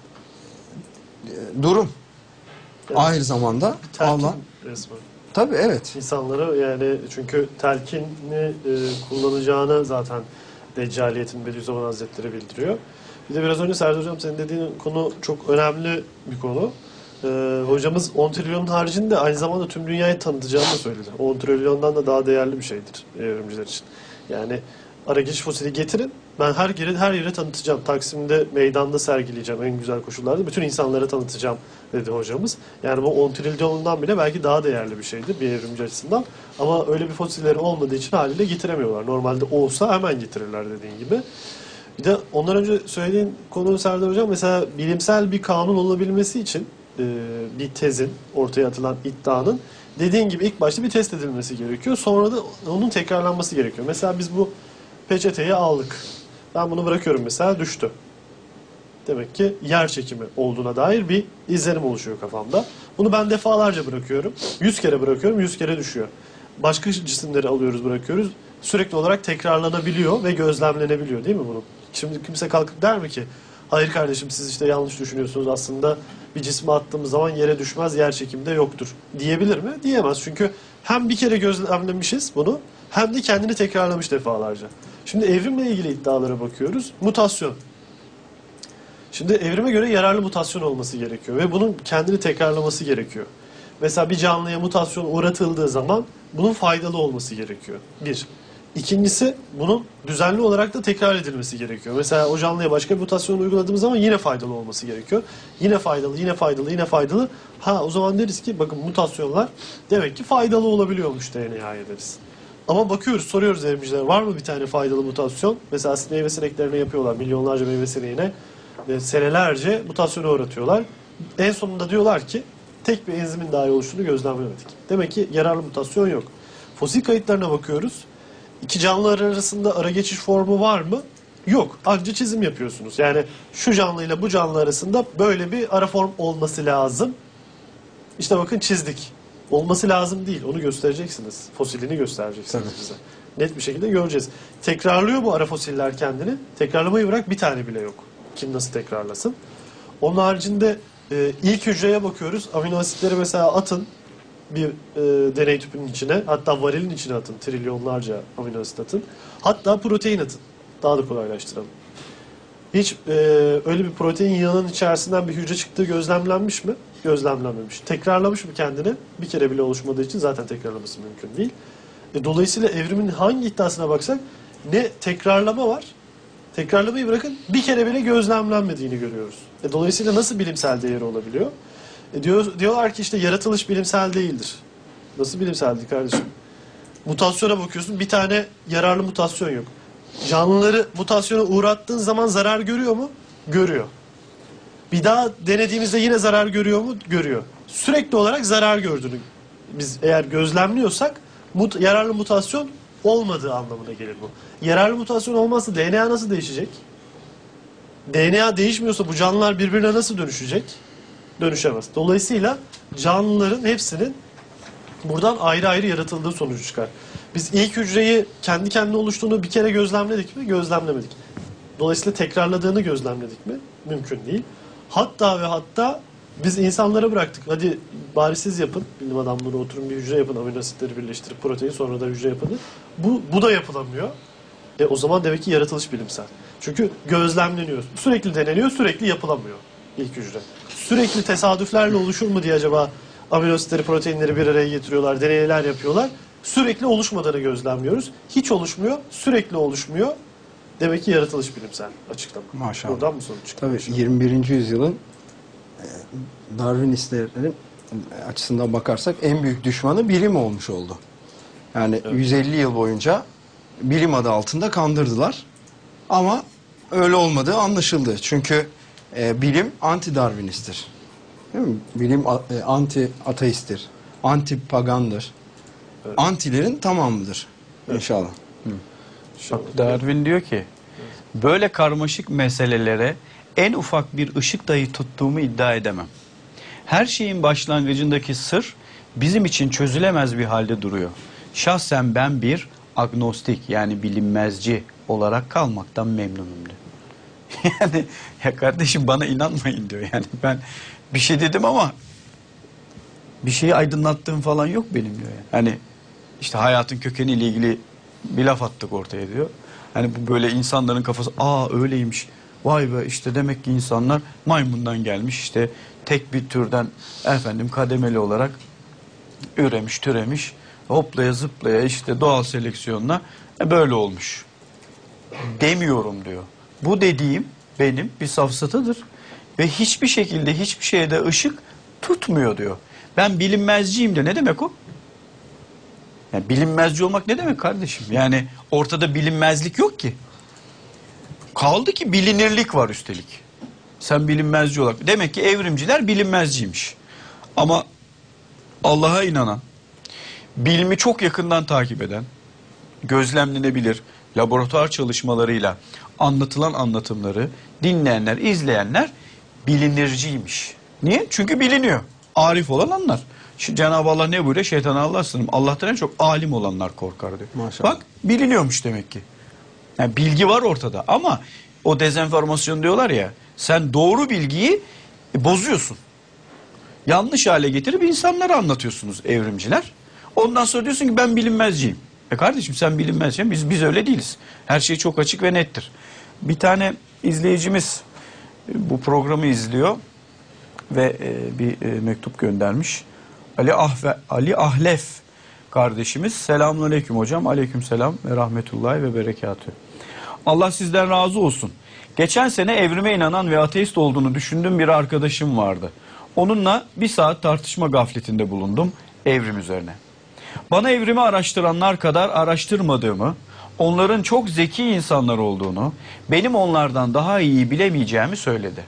durum. Yani ahir zamanda telkin Allah resmen. tabii evet. İnsanlara yani çünkü telkinini kullanacağını zaten Deccaliyet'in Bediüzzaman Hazretleri bildiriyor. Bir de biraz önce Serdar Hocam senin dediğin konu çok önemli bir konu. Hocamız 10 trilyonun haricinde aynı zamanda tüm dünyayı tanıtacağını da söyledi. 10 trilyondan da daha değerli bir şeydir evrimciler için. Yani ara geçiş fosili getirin. Ben her yere tanıtacağım. Taksim'de meydanda sergileyeceğim en güzel koşullarda. Bütün insanlara tanıtacağım dedi hocamız. Yani bu 10 trilyonundan bile belki daha değerli bir şeydir bir evrimci açısından. Ama öyle bir fosilleri olmadığı için haliyle getiremiyorlar. Normalde olsa hemen getirirler dediğin gibi. Bir de ondan önce söylediğin konu Serdar Hocam mesela bilimsel bir kanun olabilmesi için bir tezin ortaya atılan iddianın dediğin gibi ilk başta bir test edilmesi gerekiyor. Sonra da onun tekrarlanması gerekiyor. Mesela biz bu peçeteyi aldık. Ben bunu bırakıyorum mesela düştü. Demek ki yer çekimi olduğuna dair bir izlenim oluşuyor kafamda. Bunu ben defalarca bırakıyorum. 100 kere bırakıyorum, 100 kere düşüyor. Başka cisimleri alıyoruz, bırakıyoruz. Sürekli olarak tekrarlanabiliyor ve gözlemlenebiliyor değil mi bunun? Şimdi kimse kalkıp der mi ki hayır kardeşim siz işte yanlış düşünüyorsunuz aslında bir cismi attığımız zaman yere düşmez, yer çekimde yoktur diyebilir mi? Diyemez çünkü hem bir kere gözlemlemişiz bunu hem de kendini tekrarlamış defalarca. Şimdi evrimle ilgili iddialara bakıyoruz. Mutasyon. Şimdi evrime göre yararlı mutasyon olması gerekiyor ve bunun kendini tekrarlaması gerekiyor. Mesela bir canlıya mutasyon uğratıldığı zaman bunun faydalı olması gerekiyor. Bir. İkincisi bunun düzenli olarak da tekrar edilmesi gerekiyor. Mesela o canlıya başka bir mutasyon uyguladığımız zaman yine faydalı olması gerekiyor. Yine faydalı, yine faydalı, yine faydalı. O zaman deriz ki bakın mutasyonlar demek ki faydalı olabiliyormuş diye nihayet ederiz. Ama bakıyoruz, soruyoruz evrimciler var mı bir tane faydalı mutasyon? Mesela meyve sineklerine yapıyorlar, milyonlarca meyve sineğine senelerce mutasyona uğratıyorlar. En sonunda diyorlar ki tek bir enzimin dahi oluştuğunu gözlemlemedik. Demek ki yararlı mutasyon yok. Fosil kayıtlarına bakıyoruz. İki canlılar arasında ara geçiş formu var mı? Yok. Anca çizim yapıyorsunuz. Yani şu canlıyla bu canlı arasında böyle bir ara form olması lazım. İşte bakın çizdik. Olması lazım değil. Onu göstereceksiniz. Fosilini göstereceksiniz bize. Net bir şekilde göreceğiz. Tekrarlıyor bu ara fosiller kendini. Tekrarlamayı bırak bir tane bile yok. Kim nasıl tekrarlasın? Onun haricinde ilk hücreye bakıyoruz. Amino asitleri mesela atın bir deney tüpünün içine. Hatta varilin içine atın. Trilyonlarca amino asit atın. Hatta protein atın. Daha da kolaylaştıralım. Hiç öyle bir protein yığının içerisinden bir hücre çıktığı gözlemlenmiş mi? Gözlemlenmemiş. Tekrarlamış mı kendini? Bir kere bile oluşmadığı için zaten tekrarlaması mümkün değil. Dolayısıyla evrimin hangi iddiasına baksak ne tekrarlama var? Tekrarlamayı bırakın bir kere bile gözlemlenmediğini görüyoruz. Dolayısıyla nasıl bilimsel değeri olabiliyor? Diyorlar ki işte yaratılış bilimsel değildir. Nasıl bilimsel değil kardeşim? Mutasyona bakıyorsun bir tane yararlı mutasyon yok. Canlıları mutasyona uğrattığın zaman zarar görüyor mu? Görüyor. Bir daha denediğimizde yine zarar görüyor mu? Görüyor. Sürekli olarak zarar gördüğünü biz eğer gözlemliyorsak yararlı mutasyon olmadığı anlamına gelir bu. Yararlı mutasyon olmazsa DNA nasıl değişecek? DNA değişmiyorsa bu canlılar birbirine nasıl dönüşecek? Dönüşemez. Dolayısıyla canlıların hepsinin buradan ayrı ayrı yaratıldığı sonucu çıkar. Biz ilk hücreyi kendi kendine oluştuğunu bir kere gözlemledik mi? Gözlemlemedik. Dolayısıyla tekrarladığını gözlemledik mi? Mümkün değil. Hatta ve hatta biz insanlara bıraktık. Hadi bari siz yapın. Bilim adamları oturun bir hücre yapın. Amino asitleri birleştirip protein sonra da hücre yapın. Bu da yapılamıyor. O zaman demek ki yaratılış bilimsel. Çünkü gözlemleniyor. Sürekli deneniyor, sürekli yapılamıyor ilk hücre. Sürekli tesadüflerle oluşur mu diye acaba amino asitleri, proteinleri bir araya getiriyorlar, deneyler yapıyorlar. Sürekli oluşmadığını gözlemliyoruz. Hiç oluşmuyor, sürekli oluşmuyor. Demek ki yaratılış bilimsel açıklama. Maşallah. Buradan mı sonuç çıkıyor? Tabii 21. yüzyılın Darwinistlerin açısından bakarsak en büyük düşmanı bilim olmuş oldu. Yani 150 yıl boyunca bilim adı altında kandırdılar. Ama öyle olmadığı anlaşıldı. Çünkü bilim anti-Darwinisttir. Değil mi? Bilim anti-ateisttir. Anti-pagandır. Antilerin tamamıdır. İnşallah. Bak, Darwin diyor ki böyle karmaşık meselelere en ufak bir ışık dahi tuttuğumu iddia edemem. Her şeyin başlangıcındaki sır bizim için çözülemez bir halde duruyor. Şahsen ben bir agnostik yani bilinmezci olarak kalmaktan memnunum diyor. Yani ya kardeşim bana inanmayın diyor. Yani ben bir şey dedim ama bir şeyi aydınlattığım falan yok benim diyor. Yani. Hani işte hayatın kökeniyle ilgili bir laf attık ortaya diyor. Hani bu böyle insanların kafası öyleymiş. Vay be işte demek ki insanlar maymundan gelmiş işte tek bir türden kademeli olarak üremiş türemiş hoplaya zıplaya işte doğal seleksiyonla böyle olmuş. Demiyorum diyor. Bu dediğim benim bir safsatadır ve hiçbir şekilde hiçbir şeyde ışık tutmuyor diyor. Ben bilinmezciyim de ne demek o? Yani bilinmezci olmak ne demek kardeşim? Yani ortada bilinmezlik yok ki. Kaldı ki bilinirlik var üstelik. Sen bilinmezci olarak. Demek ki evrimciler bilinmezciymiş. Ama Allah'a inanan, bilimi çok yakından takip eden, gözlemlenebilir, laboratuvar çalışmalarıyla anlatılan anlatımları dinleyenler, izleyenler bilinirciymiş. Niye? Çünkü biliniyor. Arif olan anlar. Cenab-ı Allah ne buyuruyor? Şeytana Allah'a sığınırım. Allah'tan en çok alim olanlar korkar diyor. Maşallah. Bak biliniyormuş demek ki. Yani bilgi var ortada ama o dezenformasyon diyorlar ya sen doğru bilgiyi bozuyorsun. Yanlış hale getirip insanlara anlatıyorsunuz evrimciler. Ondan sonra diyorsun ki ben bilinmezciyim. Kardeşim sen bilinmezciyim biz öyle değiliz. Her şey çok açık ve nettir. Bir tane izleyicimiz bu programı izliyor ve bir mektup göndermiş. Ali Ahlef kardeşimiz. Selamünaleyküm hocam. Aleykümselam ve rahmetullahi ve berekatü. Allah sizden razı olsun. Geçen sene evrime inanan ve ateist olduğunu düşündüğüm bir arkadaşım vardı. Onunla bir saat tartışma gafletinde bulundum evrim üzerine. Bana evrimi araştıranlar kadar araştırmadığımı, onların çok zeki insanlar olduğunu, benim onlardan daha iyi bilemeyeceğimi söyledi.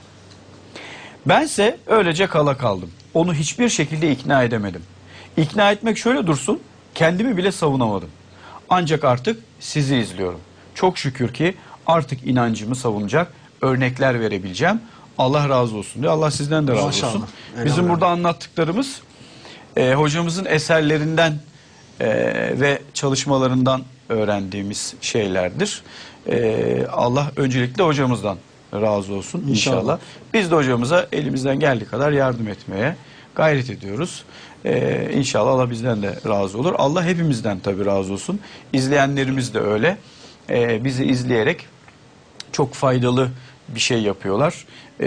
Bense öylece kala kaldım. Onu hiçbir şekilde ikna edemedim. İkna etmek şöyle dursun, kendimi bile savunamadım. Ancak artık sizi izliyorum. Çok şükür ki artık inancımı savunacak örnekler verebileceğim. Allah razı olsun diyor. Allah sizden de razı Maşallah. olsun. Bizim burada anlattıklarımız hocamızın eserlerinden ve çalışmalarından öğrendiğimiz şeylerdir. Allah öncelikle hocamızdan razı olsun inşallah. Biz de hocamıza elimizden geldiği kadar yardım etmeye gayret ediyoruz. İnşallah Allah bizden de razı olur. Allah hepimizden tabii razı olsun. İzleyenlerimiz de öyle. Bizi izleyerek çok faydalı bir şey yapıyorlar.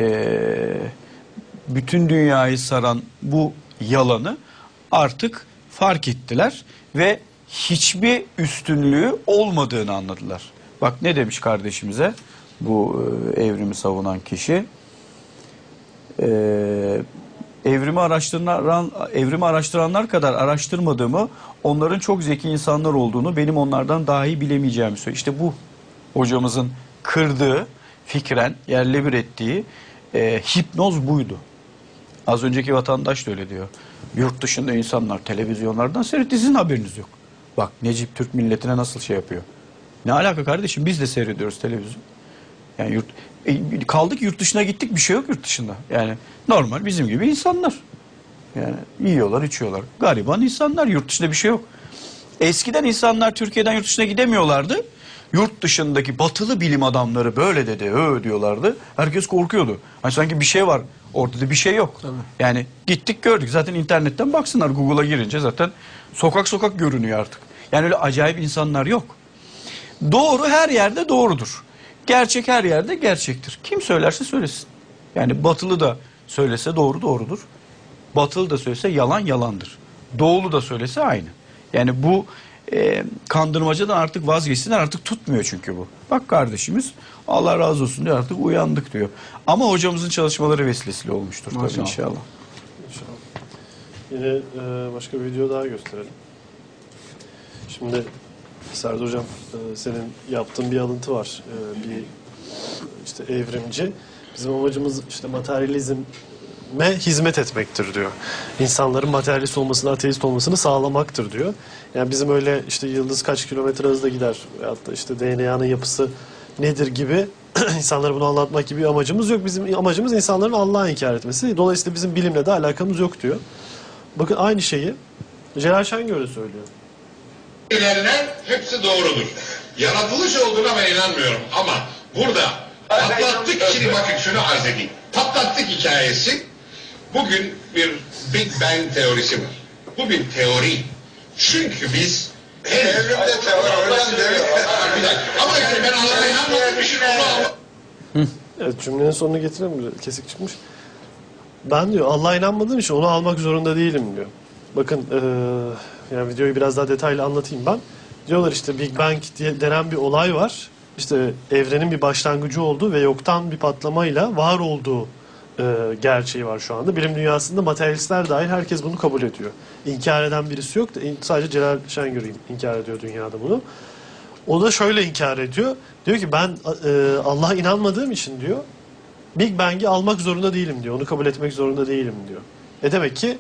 Bütün dünyayı saran bu yalanı artık fark ettiler ve hiçbir üstünlüğü olmadığını anladılar. Bak ne demiş kardeşimize bu evrimi savunan kişi. Evrimi araştıranlar kadar araştırmadığımı, onların çok zeki insanlar olduğunu, benim onlardan daha iyi bilemeyeceğimi söylüyor. İşte bu hocamızın kırdığı, fikren yerle bir ettiği hipnoz buydu. Az önceki vatandaş da öyle diyor. Yurt dışında insanlar televizyonlardan seyretti, sizin haberiniz yok. Bak Necip Türk milletine nasıl şey yapıyor. Ne alaka kardeşim, biz de seyrediyoruz televizyon. Yani kaldık yurt dışına gittik, bir şey yok yurt dışında. Yani normal bizim gibi insanlar. Yani yiyorlar, içiyorlar. Gariban insanlar, yurt dışında bir şey yok. Eskiden insanlar Türkiye'den yurt dışına gidemiyorlardı. Yurt dışındaki batılı bilim adamları böyle dedi, diyorlardı. Herkes korkuyordu. Hani sanki bir şey var, ortada bir şey yok. Yani gittik gördük. Zaten internetten baksınlar, Google'a girince zaten sokak sokak görünüyor artık. Yani öyle acayip insanlar yok. Doğru her yerde doğrudur. Gerçek her yerde gerçektir. Kim söylerse söylesin. Yani batılı da söylese doğru doğrudur. Batılı da söylese yalan yalandır. Doğulu da söylese aynı. Yani bu kandırmacadan artık vazgeçsinler, artık tutmuyor çünkü bu. Bak kardeşimiz Allah razı olsun diyor, artık uyandık diyor. Ama hocamızın çalışmaları vesilesiyle olmuştur tabii Maşallah. inşallah. İnşallah. Yine başka bir video daha gösterelim. Şimdi Serdar Hocam, senin yaptığın bir alıntı var. Bir işte evrimci. Bizim amacımız işte materyalizme hizmet etmektir diyor. İnsanların materyalist olmasını, ateist olmasını sağlamaktır diyor. Yani bizim öyle işte yıldız kaç kilometre hızla gider veyahut da işte DNA'nın yapısı nedir gibi insanlara bunu anlatmak gibi bir amacımız yok. Bizim amacımız insanların Allah'a inkar etmesi. Dolayısıyla bizim bilimle de alakamız yok diyor. Bakın aynı şeyi Celal Şengör de söylüyor. Söylenenler hepsi doğrudur. Yaratılış olduğuna ben inanmıyorum ama burada patlattık, şimdi bakın şunu arz edeyim. Patlattık hikayesi, bugün bir Big Bang teorisi var. Bu bir teori. Çünkü biz evrimde teori bir dakika. Ama yani ben Allah'a inanmadığım için onu Evet, cümlenin sonunu getirelim mi? Kesik çıkmış. Ben diyor Allah'a inanmadığım için onu almak zorunda değilim diyor. Bakın yani videoyu biraz daha detaylı anlatayım ben. Diyorlar işte Big Bang diye denen bir olay var. İşte evrenin bir başlangıcı olduğu ve yoktan bir patlamayla var olduğu gerçeği var şu anda. Bilim dünyasında materyalistler dahil herkes bunu kabul ediyor. İnkar eden birisi yok da sadece Celal Şengör inkar ediyor dünyada bunu. O da şöyle inkar ediyor. Diyor ki ben Allah'a inanmadığım için diyor Big Bang'i almak zorunda değilim diyor. Onu kabul etmek zorunda değilim diyor. Demek ki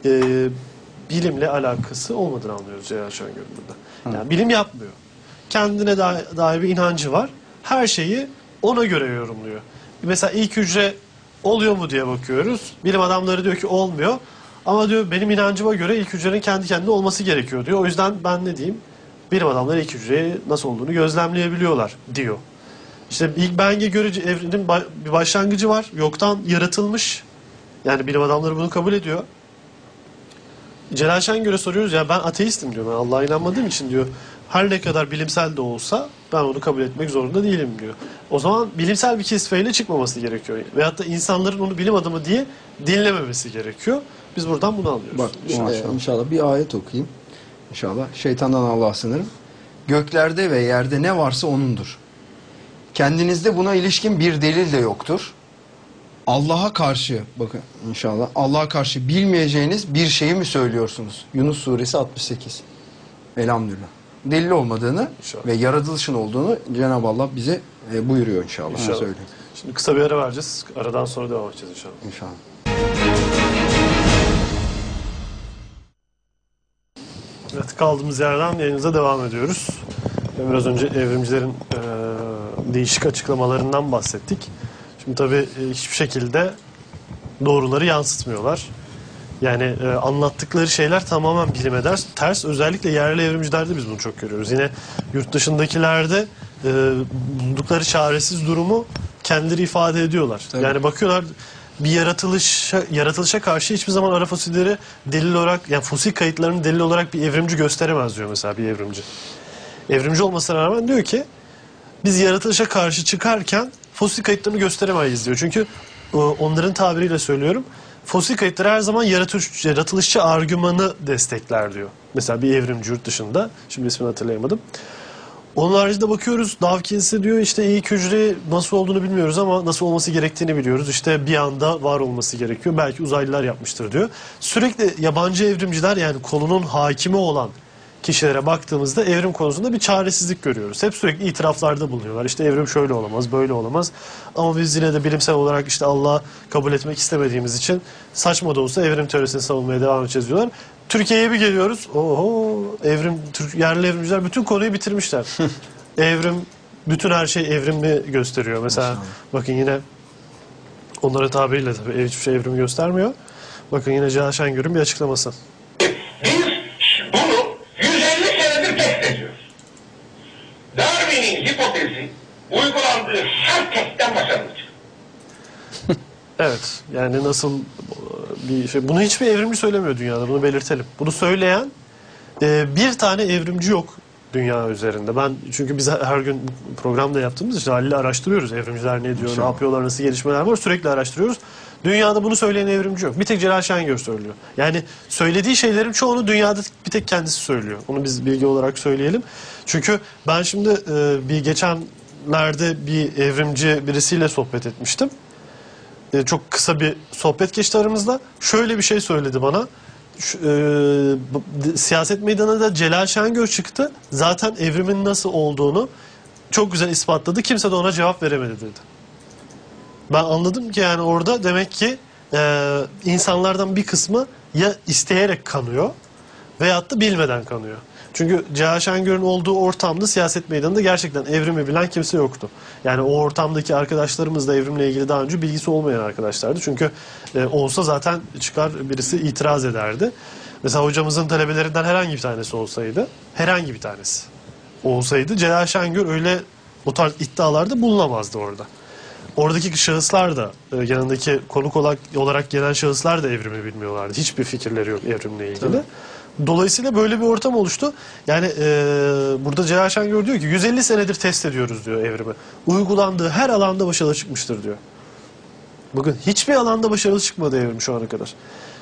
bilimle alakası olmadığını anlıyoruz Celal Şengör'ün burada. Yani bilim yapmıyor. Kendine dair bir inancı var. Her şeyi ona göre yorumluyor. Mesela ilk hücre oluyor mu diye bakıyoruz. Bilim adamları diyor ki olmuyor. Ama diyor benim inancıma göre ilk hücrenin kendi kendine olması gerekiyor diyor. O yüzden ben ne diyeyim? Bilim adamları ilk hücreyi nasıl olduğunu gözlemleyebiliyorlar diyor. İşte Big Bang'e göre evrenin bir başlangıcı var. Yoktan yaratılmış. Yani bilim adamları bunu kabul ediyor. Celal Şengör'e soruyoruz ya ben ateistim diyor. Ben Allah'a inanmadığım için diyor. Her ne kadar bilimsel de olsa ben onu kabul etmek zorunda değilim diyor. O zaman bilimsel bir kesfeyle çıkmaması gerekiyor. Veyahut da insanların onu bilim adamı diye dinlememesi gerekiyor. Biz buradan bunu anlıyoruz. Bak inşallah bir ayet okuyayım. İnşallah şeytandan Allah'a sığınırım. Göklerde ve yerde ne varsa O'nundur. Kendinizde buna ilişkin bir delil de yoktur. Allah'a karşı bakın inşallah Allah'a karşı bilmeyeceğiniz bir şeyi mi söylüyorsunuz? Yunus suresi 68. Elhamdülillah. Delil olmadığını İnşallah. ve yaratılışın olduğunu Cenab-ı Allah bize buyuruyor inşallah. İnşallah. Söyleyeyim. Şimdi kısa bir ara vereceğiz. Aradan sonra devam edeceğiz inşallah. İnşallah. Evet, kaldığımız yerden yayınımıza devam ediyoruz. Biraz önce evrimcilerin değişik açıklamalarından bahsettik. Şimdi tabii hiçbir şekilde doğruları yansıtmıyorlar. Yani anlattıkları şeyler tamamen bilime ters. Özellikle yerli evrimcilerde biz bunu çok görüyoruz. Yine yurt dışındakilerde buldukları çaresiz durumu kendileri ifade ediyorlar. Tabii. Yani bakıyorlar bir yaratılışa karşı hiçbir zaman ara fosilleri delil olarak, yani fosil kayıtlarını delil olarak bir evrimci gösteremez diyor mesela bir evrimci. Evrimci olmasına rağmen diyor ki biz yaratılışa karşı çıkarken fosil kayıtlarını gösteremeyiz diyor. Çünkü onların tabiriyle söylüyorum. Fosil kayıtları her zaman yaratılışçı argümanı destekler diyor. Mesela bir evrimci yurt dışında. Şimdi ismini hatırlayamadım. Onun haricinde bakıyoruz. Dawkins'e diyor işte ilk hücre nasıl olduğunu bilmiyoruz ama nasıl olması gerektiğini biliyoruz. İşte bir anda var olması gerekiyor. Belki uzaylılar yapmıştır diyor. Sürekli yabancı evrimciler yani konunun hakimi olan kişilere baktığımızda evrim konusunda bir çaresizlik görüyoruz. Hep sürekli itiraflarda bulunuyorlar. İşte evrim şöyle olamaz, böyle olamaz. Ama biz yine de bilimsel olarak işte Allah'ı kabul etmek istemediğimiz için saçma da olsa evrim teorisini savunmaya devam edeceğiz diyorlar. Türkiye'ye bir geliyoruz. Oho, yerli evrimciler bütün konuyu bitirmişler. Evrim, bütün her şey evrimi gösteriyor. Mesela bakın yine onların tabiriyle tabii hiçbir şey evrimi göstermiyor. Bakın yine Celal Şengör'ün bir açıklaması. Biz bunu 150 senedir test ediyoruz. Darwin'in Evet. Yani nasıl bir şey. Bunu hiçbir evrimci söylemiyor dünyada. Bunu belirtelim. Bunu söyleyen bir tane evrimci yok dünya üzerinde. Çünkü biz her gün programda yaptığımız için haliyle araştırıyoruz. Evrimciler ne diyor, ne yapıyorlar, nasıl gelişmeler var, sürekli araştırıyoruz. Dünyada bunu söyleyen evrimci yok. Bir tek Celal Şengör söylüyor. Yani söylediği şeylerin çoğunu dünyada bir tek kendisi söylüyor. Onu biz bilgi olarak söyleyelim. Çünkü ben şimdi bir geçenlerde bir evrimci birisiyle sohbet etmiştim. Çok kısa bir sohbet geçti aramızda. Şöyle bir şey söyledi bana. Siyaset meydanında Celal Şengör çıktı. Zaten evrimin nasıl olduğunu çok güzel ispatladı. Kimse de ona cevap veremedi dedi. Ben anladım ki yani orada demek ki insanlardan bir kısmı ya isteyerek kanıyor veyahut da bilmeden kanıyor. Çünkü Celal Şengör'ün olduğu ortamda, siyaset meydanında gerçekten evrimi bilen kimse yoktu. Yani o ortamdaki arkadaşlarımız da evrimle ilgili daha önce bilgisi olmayan arkadaşlardı. Çünkü olsa zaten çıkar birisi itiraz ederdi. Mesela hocamızın talebelerinden herhangi bir tanesi olsaydı, herhangi bir tanesi olsaydı Celal Şengör öyle o tarz iddialarda bulunamazdı orada. Oradaki şahıslar da, yanındaki konuk olarak gelen şahıslar da evrimi bilmiyorlardı. Hiçbir fikirleri yok evrimle ilgili. Tabii. Dolayısıyla böyle bir ortam oluştu. Yani burada Celal Şengör diyor ki 150 senedir test ediyoruz diyor evrimi. Uygulandığı her alanda başarılı çıkmıştır diyor. Bakın hiçbir alanda başarılı çıkmadı evrim şu ana kadar.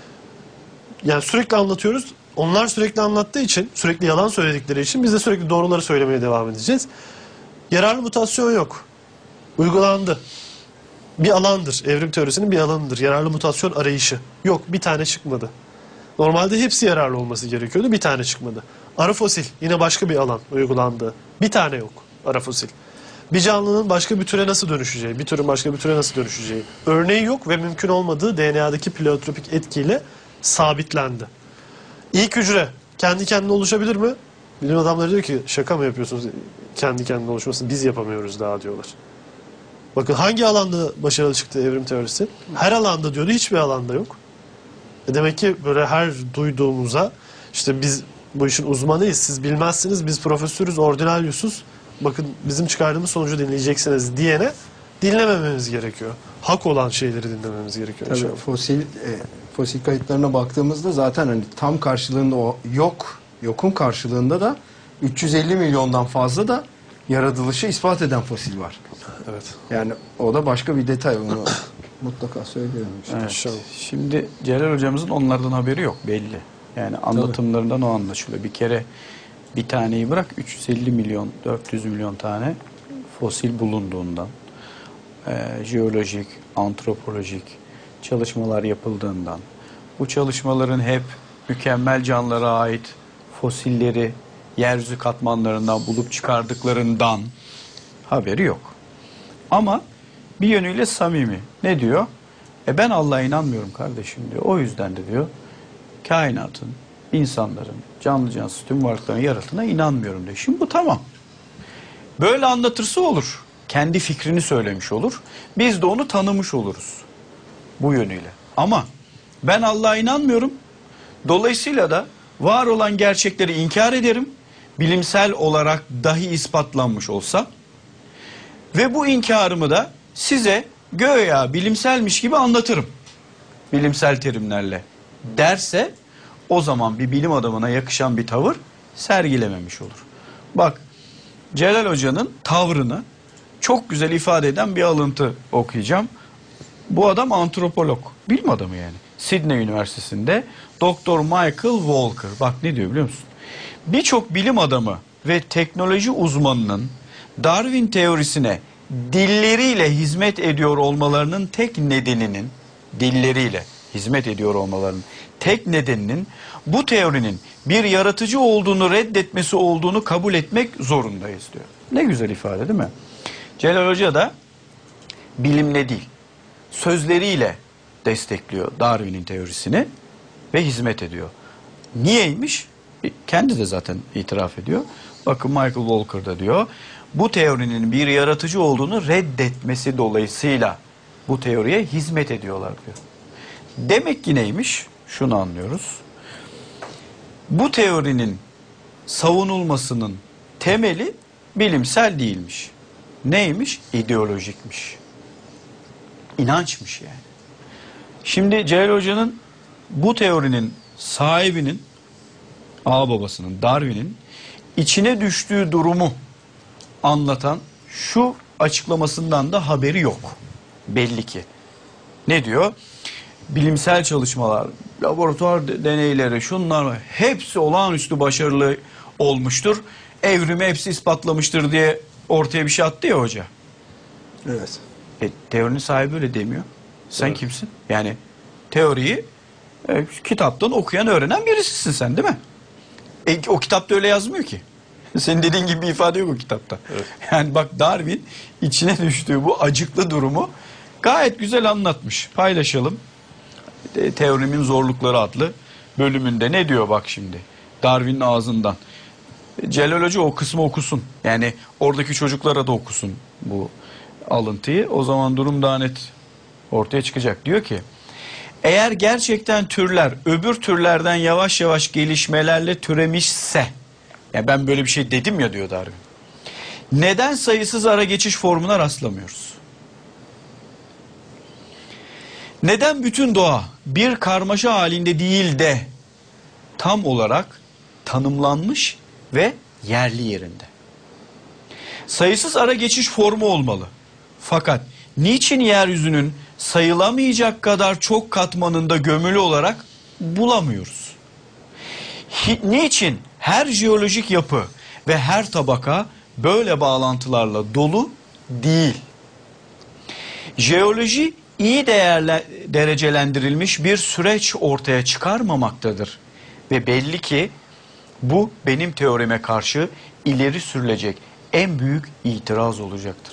Yani sürekli anlatıyoruz. Onlar sürekli anlattığı için, sürekli yalan söyledikleri için biz de sürekli doğruları söylemeye devam edeceğiz. Yararlı mutasyon yok. Uygulandı. Bir alandır. Evrim teorisinin bir alanıdır. Yararlı mutasyon arayışı. Yok, bir tane çıkmadı. Normalde hepsi yararlı olması gerekiyordu. Bir tane çıkmadı. Ara fosil. Yine başka bir alan uygulandı. Bir tane yok. Ara fosil. Bir canlının başka bir türe nasıl dönüşeceği, bir türün başka bir türe nasıl dönüşeceği örneği yok ve mümkün olmadığı DNA'daki pleiotropik etkiyle sabitlendi. İlk hücre kendi kendine oluşabilir mi? Bilim adamları diyor ki şaka mı yapıyorsunuz kendi kendine oluşmasını biz yapamıyoruz daha diyorlar. Bakın hangi alanda başarılı çıktı evrim teorisi? Her alanda diyordu, hiçbir alanda yok. Demek ki böyle her duyduğumuza işte biz bu işin uzmanıyız, siz bilmezsiniz, biz profesörüz, ordinalyusuz. Bakın bizim çıkardığımız sonucu dinleyeceksiniz diyene dinlemememiz gerekiyor. Hak olan şeyleri dinlememiz gerekiyor. Tabii fosil kayıtlarına baktığımızda zaten hani tam karşılığında o yokun karşılığında da 350 milyondan fazla da yaratılışı ispat eden fosil var. Evet. Yani o da başka bir detay, onu mutlaka söyleyelim. Evet. Şimdi Celal hocamızın onlardan haberi yok belli. Yani anlatımlarından o anlaşılıyor. Bir kere bir taneyi bırak 350 milyon 400 milyon tane fosil bulunduğundan, jeolojik, antropolojik çalışmalar yapıldığından, bu çalışmaların hep mükemmel canlılara ait fosilleri yeryüzü katmanlarından bulup çıkardıklarından haberi yok. Ama bir yönüyle samimi. Ne diyor? Ben Allah'a inanmıyorum kardeşim diyor. O yüzden de diyor kainatın, insanların, canlı cansız tüm varlıkların yarattığına inanmıyorum diyor. Şimdi bu tamam. Böyle anlatırsa olur. Kendi fikrini söylemiş olur. Biz de onu tanımış oluruz. Bu yönüyle. Ama ben Allah'a inanmıyorum. Dolayısıyla da var olan gerçekleri inkar ederim. Bilimsel olarak dahi ispatlanmış olsa. Ve bu inkarımı da size göya bilimselmiş gibi anlatırım. Bilimsel terimlerle derse o zaman bir bilim adamına yakışan bir tavır sergilememiş olur. Bak Celal Hoca'nın tavrını çok güzel ifade eden bir alıntı okuyacağım. Bu adam antropolog, bilim adamı yani. Sydney Üniversitesi'nde Dr. Michael Walker. Bak ne diyor biliyor musun? Birçok bilim adamı ve teknoloji uzmanının Darwin teorisine dilleriyle hizmet ediyor olmalarının tek nedeninin, dilleriyle hizmet ediyor olmalarının tek nedeninin bu teorinin bir yaratıcı olduğunu reddetmesi olduğunu kabul etmek zorundayız diyor. Ne güzel ifade değil mi? Celal Hoca da bilimle değil, sözleriyle destekliyor Darwin'in teorisini ve hizmet ediyor. Niyeymiş? Kendi de zaten itiraf ediyor. Bakın Michael Walker da diyor, bu teorinin bir yaratıcı olduğunu reddetmesi dolayısıyla bu teoriye hizmet ediyorlar diyor. Demek ki neymiş? Şunu anlıyoruz. Bu teorinin savunulmasının temeli bilimsel değilmiş. Neymiş? İdeolojikmiş. İnançmış yani. Şimdi Celal Hoca'nın bu teorinin sahibinin, ağababasının, Darwin'in içine düştüğü durumu anlatan şu açıklamasından da haberi yok. Belli ki. Ne diyor? Bilimsel çalışmalar, laboratuvar deneyleri, şunlar var. Hepsi olağanüstü başarılı olmuştur. Evrimi hepsi ispatlamıştır diye ortaya bir şey attı ya hoca. Evet. Teorinin sahibi öyle demiyor. Sen kimsin? Yani teoriyi kitaptan okuyan, öğrenen birisisin sen, değil mi? O kitapta öyle yazmıyor ki. Senin dediğin gibi bir ifade yok o kitapta. Evet. Yani bak, Darwin içine düştüğü bu acıklı durumu gayet güzel anlatmış. Paylaşalım. Teorimin Zorlukları adlı bölümünde ne diyor bak şimdi. Darwin'in ağzından. Celal Hoca o kısmı okusun. Yani oradaki çocuklara da okusun bu alıntıyı. O zaman durum daha net ortaya çıkacak. Diyor ki, eğer gerçekten türler öbür türlerden yavaş yavaş gelişmelerle türemişse, ya ben böyle bir şey dedim ya diyor Darwin, neden sayısız ara geçiş formuna rastlamıyoruz? Neden bütün doğa bir karmaşa halinde değil de tam olarak tanımlanmış ve yerli yerinde? Sayısız ara geçiş formu olmalı. Fakat niçin yeryüzünün sayılamayacak kadar çok katmanında gömülü olarak bulamıyoruz? Niçin her jeolojik yapı ve her tabaka böyle bağlantılarla dolu değil? Jeoloji iyi derecelendirilmiş bir süreç ortaya çıkarmamaktadır. Ve belli ki bu benim teorime karşı ileri sürülecek en büyük itiraz olacaktır.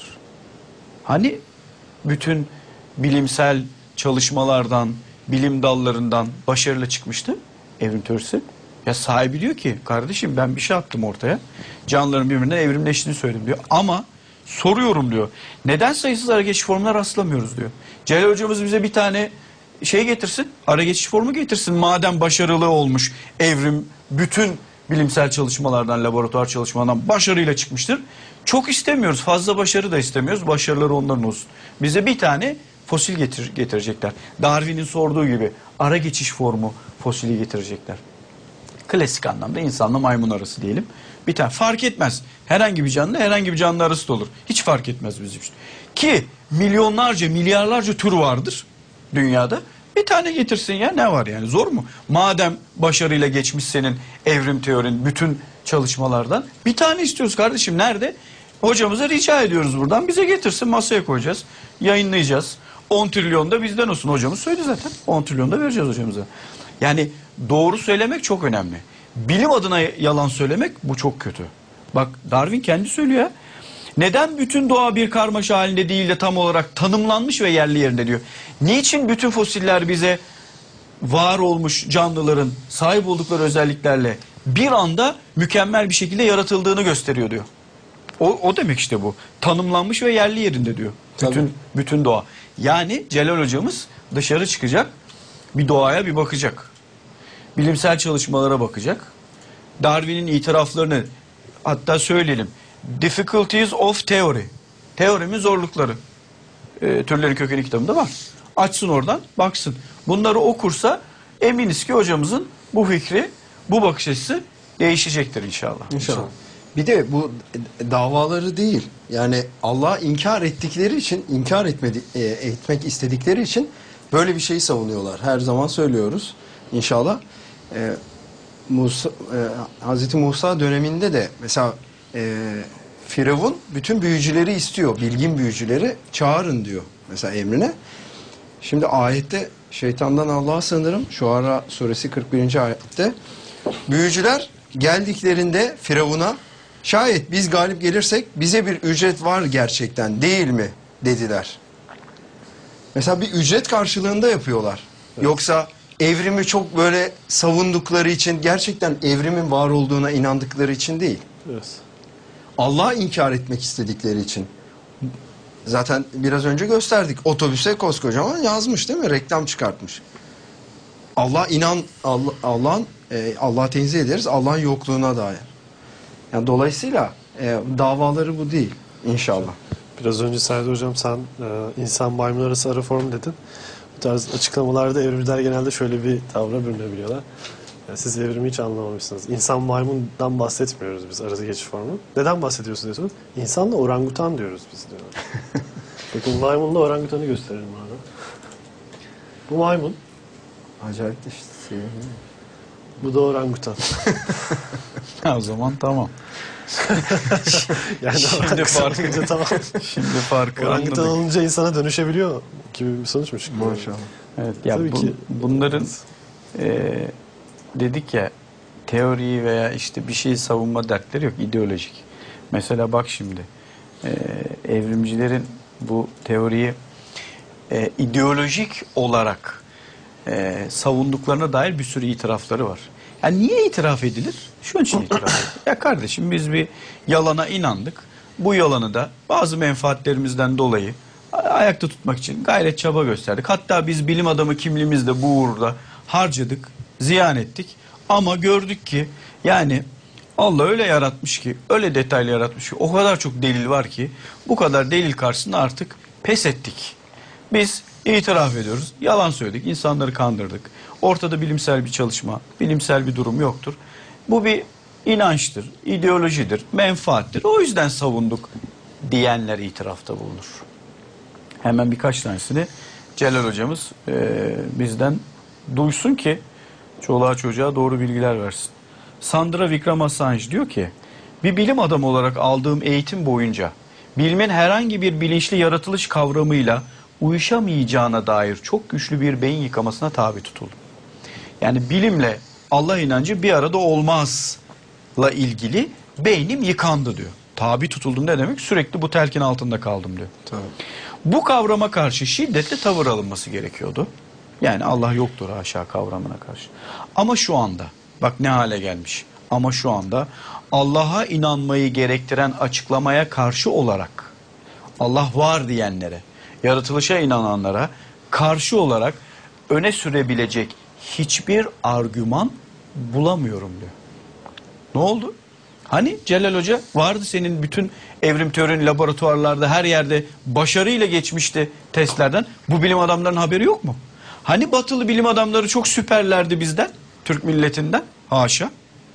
Hani bütün bilimsel çalışmalardan, bilim dallarından başarılı çıkmıştı evrim teorisi? Ya sahibi diyor ki, kardeşim ben bir şey attım ortaya. Canlıların birbirinden evrimleştiğini söyledim diyor. Ama soruyorum diyor. Neden sayısız ara geçiş formuna rastlamıyoruz diyor. Celal hocamız bize bir tane şey getirsin. Ara geçiş formu getirsin. Madem başarılı olmuş evrim, bütün bilimsel çalışmalardan, laboratuvar çalışmalardan başarıyla çıkmıştır. Çok istemiyoruz. Fazla başarı da istemiyoruz. Başarıları onların olsun. Bize bir tane fosil getirecekler. Darwin'in sorduğu gibi ara geçiş formu fosili getirecekler. Klasik anlamda insanla maymun arası diyelim. Bir tane fark etmez. Herhangi bir canlı herhangi bir canlı arası da olur. Hiç fark etmez bizim için. Ki milyonlarca, milyarlarca tür vardır dünyada. Bir tane getirsin ya, ne var yani, zor mu? Madem başarıyla geçmiş senin evrim teorin bütün çalışmalardan, bir tane istiyoruz kardeşim, nerede? Hocamıza rica ediyoruz buradan, bize getirsin, masaya koyacağız, yayınlayacağız. 10 trilyon da bizden olsun, hocamız söyledi zaten. 10 trilyon da vereceğiz hocamıza. Yani doğru söylemek çok önemli. Bilim adına yalan söylemek bu çok kötü. Bak Darwin kendi söylüyor ya. Neden bütün doğa bir karmaşa halinde değil de tam olarak tanımlanmış ve yerli yerinde diyor. Niçin bütün fosiller bize var olmuş canlıların sahip oldukları özelliklerle bir anda mükemmel bir şekilde yaratıldığını gösteriyor diyor. O demek işte bu. Tanımlanmış ve yerli yerinde diyor. Bütün doğa. Yani Celal hocamız dışarı çıkacak, bir doğaya bir bakacak. Bilimsel çalışmalara bakacak. Darwin'in itiraflarını, hatta söyleyelim, Difficulties of Theory, teorimin zorlukları, Türlerin Kökeni kitabında var. Açsın oradan, baksın. Bunları okursa eminiz ki hocamızın bu fikri, bu bakış açısı değişecektir inşallah. İnşallah. Bir de bu davaları değil. Yani Allah'ı inkar ettikleri için, etmek istedikleri için böyle bir şeyi savunuyorlar. Her zaman söylüyoruz. İnşallah. Hazreti Musa döneminde de mesela Firavun bütün büyücüleri istiyor. Bilgin büyücüleri çağırın diyor mesela emrine. Şimdi ayette şeytandan Allah'a sığınırım. Şuara suresi 41. ayette büyücüler geldiklerinde Firavun'a şayet biz galip gelirsek bize bir ücret var gerçekten değil mi dediler. Mesela bir ücret karşılığında yapıyorlar. Evet. Yoksa evrimi çok böyle savundukları için, gerçekten evrimin var olduğuna inandıkları için değil. Evet. Allah'ı inkar etmek istedikleri için. Zaten biraz önce gösterdik. Otobüse koskocaman yazmış değil mi? Reklam çıkartmış. Allah'a tenzih ederiz. Allah'ın yokluğuna dair. Yani dolayısıyla davaları bu değil inşallah. Biraz önce Serdar Hocam sen insan maymun arası ara form dedin. Bu tarz açıklamalarda evrimciler genelde şöyle bir tavra bürünebiliyorlar. Yani siz evrimi hiç anlamamışsınız. İnsan maymundan bahsetmiyoruz biz arası geçiş formu. Neden bahsediyorsunuz diyorsunuz. İnsanla orangutan diyoruz biz diyorlar. Bakın maymunla orangutanı gösterelim bana. Bu maymun, Acayip de işte. bu da orangutan. O zaman tamam. Yani Şimdi farkı, olunca tamam. şimdi farkı Orangutan anladık. olunca insana dönüşebiliyor gibi bir sonuç mu çıkıyor? Maşallah. Evet, ya Tabii ki. bunların dedik ya, teoriyi veya işte bir şeyi savunma dertleri yok, ideolojik. Mesela bak şimdi evrimcilerin bu teoriyi ideolojik olarak savunduklarına dair bir sürü itirafları var. Yani niye itiraf edilir? Şunun için itiraf edilir. Ya kardeşim, biz bir yalana inandık. Bu yalanı da bazı menfaatlerimizden dolayı ayakta tutmak için gayret çaba gösterdik. Hatta biz bilim adamı kimliğimizde bu uğurda harcadık, ziyan ettik. Ama gördük ki yani Allah öyle yaratmış ki, öyle detaylı yaratmış ki, o kadar çok delil var ki, bu kadar delil karşısında artık pes ettik. Biz itiraf ediyoruz, yalan söyledik, insanları kandırdık. Ortada bilimsel bir çalışma, bilimsel bir durum yoktur. Bu bir inançtır, ideolojidir, menfaattir. O yüzden savunduk diyenler itirafta bulunur. Hemen birkaç tanesini Celal hocamız bizden duysun ki çoluğa çocuğa doğru bilgiler versin. Sandra Wickramasinghe diyor ki, bir bilim adamı olarak aldığım eğitim boyunca bilimin herhangi bir bilinçli yaratılış kavramıyla uyuşamayacağına dair çok güçlü bir beyin yıkamasına tabi tutuldum. Yani bilimle Allah inancı bir arada olmazla ilgili beynim yıkandı diyor. Tabi tutuldum ne demek? Sürekli bu telkin altında kaldım diyor. Tabii. Bu kavrama karşı şiddetle tavır alınması gerekiyordu. Yani Allah yoktur haşa kavramına karşı. Ama şu anda bak ne hale gelmiş. Ama şu anda Allah'a inanmayı gerektiren açıklamaya karşı olarak Allah var diyenlere, yaratılışa inananlara karşı olarak öne sürebilecek hiçbir argüman bulamıyorum diyor. Ne oldu? Hani Celal Hoca vardı, senin bütün evrim teorini laboratuvarlarda her yerde başarıyla geçmişti testlerden. Bu bilim adamlarının haberi yok mu? Hani batılı bilim adamları çok süperlerdi bizden, Türk milletinden, haşa.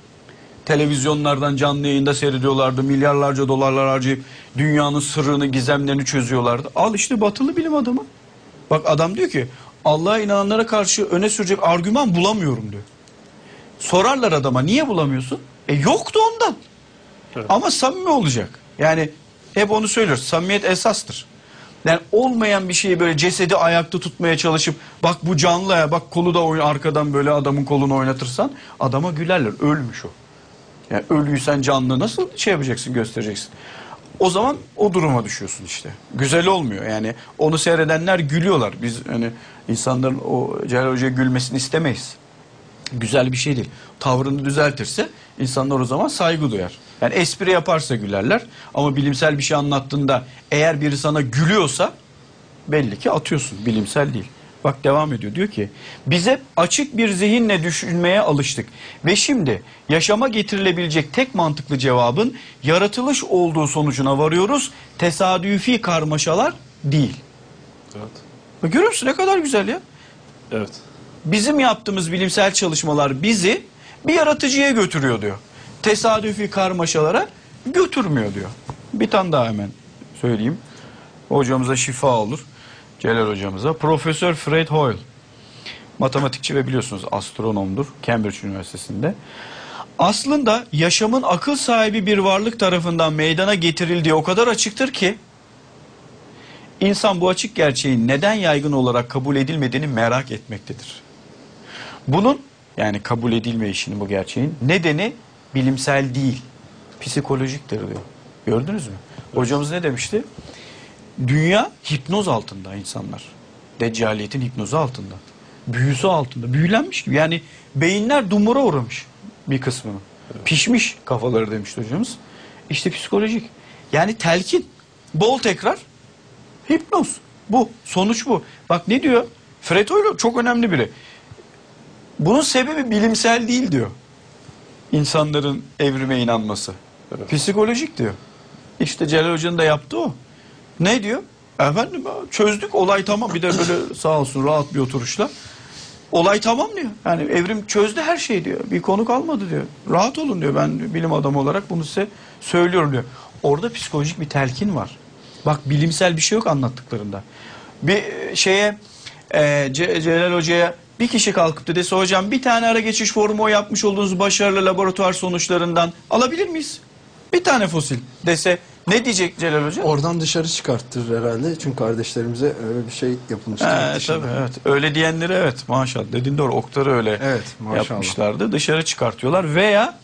Televizyonlardan canlı yayında seyrediyorlardı, milyarlarca dolarlar harcayıp dünyanın sırrını, gizemlerini çözüyorlardı. Al işte batılı bilim adamı. Bak adam diyor ki Allah'a inananlara karşı öne sürecek argüman bulamıyorum diyor. Sorarlar adama, niye bulamıyorsun? Yoktu ondan. Evet. Ama samimi olacak. Yani hep onu söylüyoruz. Samimiyet esastır. Yani olmayan bir şeyi böyle cesedi ayakta tutmaya çalışıp bak bu canlı ya, bak kolu da arkadan böyle adamın kolunu oynatırsan adama gülerler. Ölmüş o. Yani ölüysen canlı nasıl şey yapacaksın, göstereceksin. O zaman o duruma düşüyorsun işte. Güzel olmuyor. Yani onu seyredenler gülüyorlar. Biz hani insanların o Celal Hoca'ya gülmesini istemeyiz. Güzel bir şey değil. Tavrını düzeltirse insanlar o zaman saygı duyar. Yani espri yaparsa gülerler ama bilimsel bir şey anlattığında eğer biri sana gülüyorsa belli ki atıyorsun. Bilimsel değil. Bak devam ediyor, diyor ki biz hep açık bir zihinle düşünmeye alıştık ve şimdi yaşama getirilebilecek tek mantıklı cevabın yaratılış olduğu sonucuna varıyoruz. Tesadüfi karmaşalar değil. Evet. Bak, görüyor musun ne kadar güzel ya. Evet. Bizim yaptığımız bilimsel çalışmalar bizi bir yaratıcıya götürüyor diyor. Tesadüfi karmaşalara götürmüyor diyor. Bir tane daha hemen söyleyeyim. Hocamıza şifa olur. Celal hocamıza. Profesör Fred Hoyle. Matematikçi ve biliyorsunuz astronomdur. Cambridge Üniversitesi'nde. Aslında yaşamın akıl sahibi bir varlık tarafından meydana getirildiği o kadar açıktır ki insan bu açık gerçeğin neden yaygın olarak kabul edilmediğini merak etmektedir. Bunun yani kabul edilmeyişinin, bu gerçeğin nedeni bilimsel değil, psikolojiktir diyor. Gördünüz mü? Hocamız ne demişti? Dünya hipnoz altında insanlar. Deccaliyetin hipnozu altında. Büyüsü altında. Büyülenmiş gibi. Yani beyinler dumura uğramış bir kısmını. Pişmiş kafaları demişti hocamız. İşte psikolojik. Yani telkin. Bol tekrar. Hipnoz. Bu. Sonuç bu. Bak ne diyor? Fred Hoyle çok önemli biri. Bunun sebebi bilimsel değil diyor. İnsanların evrime inanması. Evet. Psikolojik diyor. İşte Celal Hoca'nın da yaptığı o. Ne diyor? Efendim çözdük, olay tamam. Bir de böyle sağ olsun rahat bir oturuşla. Olay tamam diyor. Yani evrim çözdü her şeyi diyor. Bir konu kalmadı diyor. Rahat olun diyor. Ben bilim adamı olarak bunu size söylüyorum diyor. Orada psikolojik bir telkin var. Bak bilimsel bir şey yok anlattıklarında. Bir şeye Celal Hoca'ya bir kişi kalkıp da dese hocam bir tane ara geçiş formu o yapmış olduğunuz başarılı laboratuvar sonuçlarından alabilir miyiz? Bir tane fosil dese ne diyecek Celal Hoca? Oradan dışarı çıkarttırır herhalde. Çünkü kardeşlerimize öyle bir şey yapılmıştı. Tabii, evet. Öyle diyenleri evet maşallah. Dediğin doğru. Oktar'ı öyle Evet, maşallah. yapmışlardı. Dışarı çıkartıyorlar veya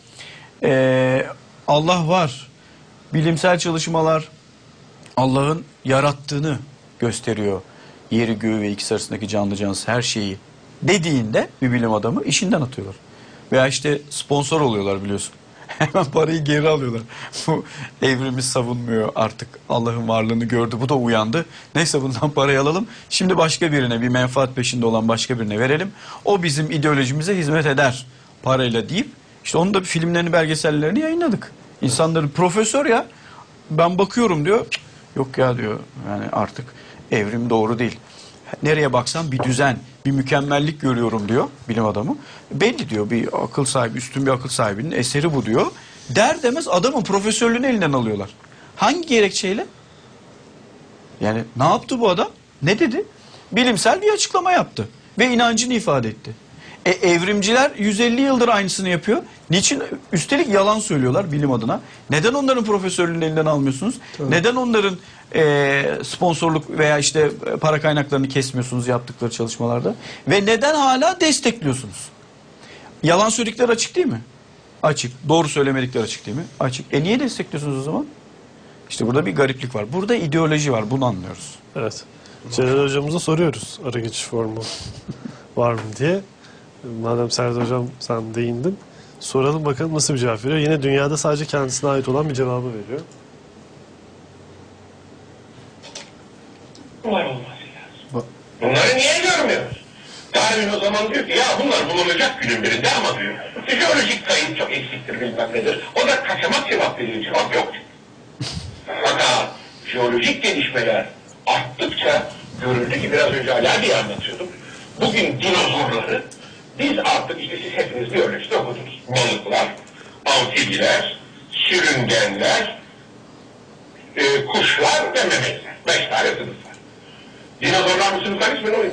Allah var. Bilimsel çalışmalar Allah'ın yarattığını gösteriyor. Yeri, göğü ve ikisi arasındaki canlı cansız her şeyi dediğinde bir bilim adamı işinden atıyorlar. Veya işte sponsor oluyorlar biliyorsun. Hemen parayı geri alıyorlar. Bu evrimi savunmuyor artık. Allah'ın varlığını gördü. Bu da uyandı. Neyse bundan parayı alalım. Şimdi başka birine, bir menfaat peşinde olan başka birine verelim. O bizim ideolojimize hizmet eder parayla deyip işte onun da filmlerini, belgesellerini yayınladık. İnsanların profesör ya ben bakıyorum diyor. Yok ya diyor. Yani artık evrim doğru değil. Nereye baksam bir düzen, bir mükemmellik görüyorum diyor bilim adamı. Belli diyor bir akıl sahibi, üstün bir akıl sahibinin eseri bu diyor. Der demez adamın profesörlüğünü elinden alıyorlar. Hangi gerekçeyle? Yani ne yaptı bu adam? Ne dedi? Bilimsel bir açıklama yaptı. Ve inancını ifade etti. Evrimciler 150 yıldır aynısını yapıyor. Niçin? Üstelik yalan söylüyorlar bilim adına. Neden onların profesörlüğünü elinden almıyorsunuz? Tabii. Neden onların sponsorluk veya işte para kaynaklarını kesmiyorsunuz yaptıkları çalışmalarda? Ve neden hala destekliyorsunuz? Yalan söyledikleri açık değil mi? Açık. Doğru söylemedikleri açık değil mi? Açık. Niye destekliyorsunuz o zaman? İşte burada bir gariplik var. Burada ideoloji var. Bunu anlıyoruz. Evet. Celal hocamıza soruyoruz ara geçiş formu var mı diye. Madem Serdar hocam sen değindin. Soralım bakalım nasıl bir cevap veriyor. Yine dünyada sadece kendisine ait olan bir cevabı veriyor. Bunlar olması lazım. Bunları niye görmüyoruz? Darwin o zaman diyor ki ya bunlar bulunacak günün birinde ama diyor. Jeolojik kayıt çok eksiktir bilmem nedir. O da kaçamak cevap veriyor. Cevap yok. Fakat jeolojik gelişmeler arttıkça görüldü ki biraz önce Ali Bey anlatıyordum. Bugün dinozorları biz artık işte siz hepiniz biyolojide okudunuz. Balıklar, amfibiler, sürüngenler, kuşlar ve memeliler. 5 tane sınıf var. Dinozorlar mı sınıflar ismi ne oluyor?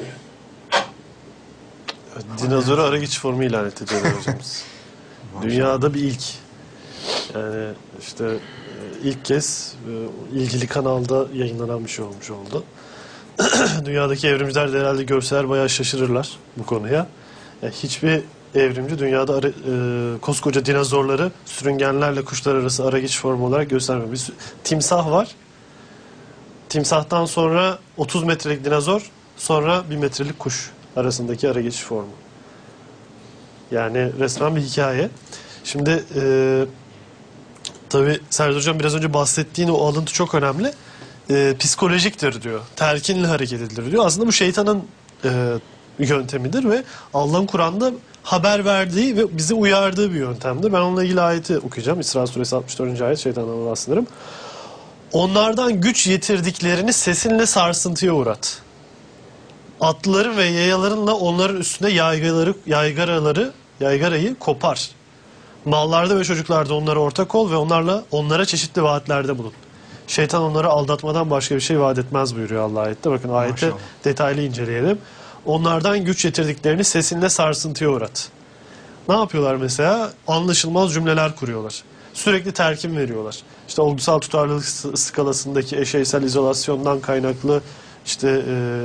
Dinozoru ara geçiş formu ilan etti Celal hocamız. Dünyada bir ilk. Yani işte ilk kez ilgili kanalda yayınlanan bir şey olmuş oldu. Dünyadaki evrimciler de herhalde görseler bayağı şaşırırlar bu konuya. Yani hiçbir evrimci dünyada koskoca dinozorları sürüngenlerle kuşlar arası ara geçiş formu olarak göstermiyor. Bir timsah var. Timsahtan sonra 30 metrelik dinozor, sonra 1 metrelik kuş arasındaki ara geçiş formu. Yani resmen bir hikaye. Şimdi tabii Serdar Hocam biraz önce bahsettiğin o alıntı çok önemli. Psikolojiktir diyor. Telkinle hareket edilir diyor. Aslında bu şeytanın yöntemidir ve Allah'ın Kur'an'da haber verdiği ve bizi uyardığı bir yöntemdir. Ben onunla ilgili ayeti okuyacağım. İsra suresi 64. ayet şeytandan bahsederim. Onlardan güç yetirdiklerini sesinle sarsıntıya uğrat. Atları ve yayalarınla onların üstüne yaygarayı kopar. Mallarda ve çocuklarda onlara ortak ol ve onlara çeşitli vaatlerde bulun. Şeytan onları aldatmadan başka bir şey vaat etmez buyuruyor Allah ayette. Bakın ayette Maşallah. detaylı inceleyelim. Onlardan güç yetirdiklerini sesinle sarsıntıya uğrat. Ne yapıyorlar mesela? Anlaşılmaz cümleler kuruyorlar. Sürekli telkin veriyorlar. İşte olgusal tutarlılık skalasındaki eşeysel izolasyondan kaynaklı işte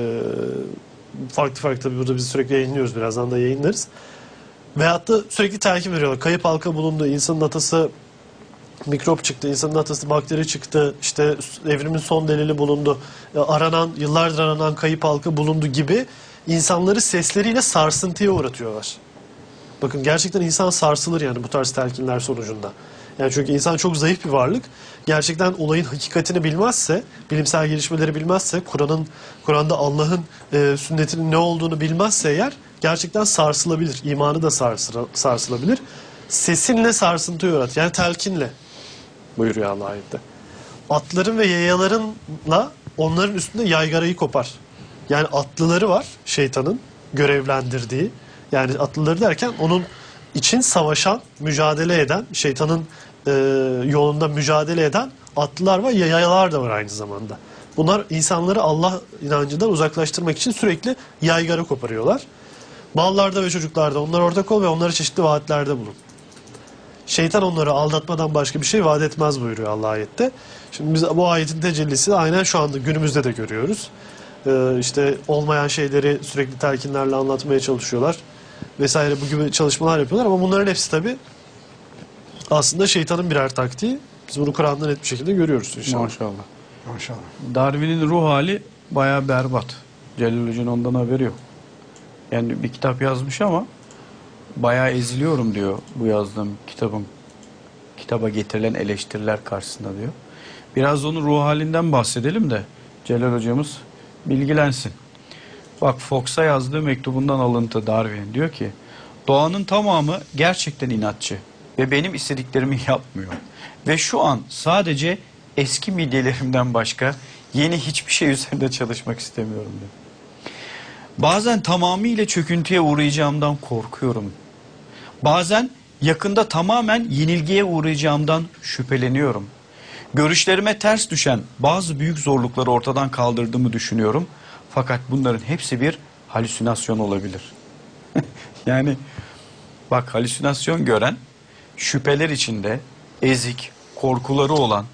farklı tabii burada biz sürekli yayınlıyoruz. Birazdan da yayınlarız. Veyahut da sürekli telkin veriyorlar. Kayıp halka bulundu. İnsanın atası mikrop çıktı. İnsanın atası bakteri çıktı. İşte evrimin son delili bulundu. Yıllardır aranan kayıp halka bulundu gibi insanları sesleriyle sarsıntıya uğratıyorlar. Bakın gerçekten insan sarsılır yani bu tarz telkinler sonucunda. Yani çünkü insan çok zayıf bir varlık. Gerçekten olayın hakikatini bilmezse, bilimsel gelişmeleri bilmezse, Kur'an'da Allah'ın sünnetinin ne olduğunu bilmezse eğer gerçekten sarsılabilir. İmanı da sarsılabilir. Sesinle sarsıntı uğrat. Yani telkinle buyuruyor Allah ayette. Atların ve yayalarınla onların üstünde yaygarayı kopar. Yani atlıları var şeytanın görevlendirdiği. Yani atlıları derken onun için savaşan, mücadele eden, şeytanın yolunda mücadele eden atlılar var, yayalar da var aynı zamanda. Bunlar insanları Allah inancından uzaklaştırmak için sürekli yaygara koparıyorlar. Mallarda ve çocuklarda onlar ortak ol ve onlara çeşitli vaatlerde bulun. Şeytan onları aldatmadan başka bir şey vaat etmez buyuruyor Allah ayette. Şimdi biz bu ayetin tecellisi aynen şu anda günümüzde de görüyoruz. İşte olmayan şeyleri sürekli telkinlerle anlatmaya çalışıyorlar. Vesaire bu gibi çalışmalar yapıyorlar ama bunların hepsi tabii aslında şeytanın birer taktiği. Biz bunu Kur'an'da net bir şekilde görüyoruz inşallah. Maşallah. Maşallah. Darwin'in ruh hali bayağı berbat. Celal Hoca'nın ondan haberi yok. Yani bir kitap yazmış ama bayağı eziliyorum diyor bu yazdığım kitaba getirilen eleştiriler karşısında diyor. Biraz onun ruh halinden bahsedelim de Celal Hocamız bilgilensin. Bak Fox'a yazdığı mektubundan alıntı Darwin diyor ki doğanın tamamı gerçekten inatçı ve benim istediklerimi yapmıyor. Ve şu an sadece eski midyelerimden başka yeni hiçbir şey üzerinde çalışmak istemiyorum diyor. Bazen tamamıyla çöküntüye uğrayacağımdan korkuyorum. Bazen yakında tamamen yenilgiye uğrayacağımdan şüpheleniyorum. Görüşlerime ters düşen bazı büyük zorlukları ortadan kaldırdığımı düşünüyorum. Fakat bunların hepsi bir halüsinasyon olabilir. Yani bak halüsinasyon gören, şüpheler içinde, ezik, korkuları olan,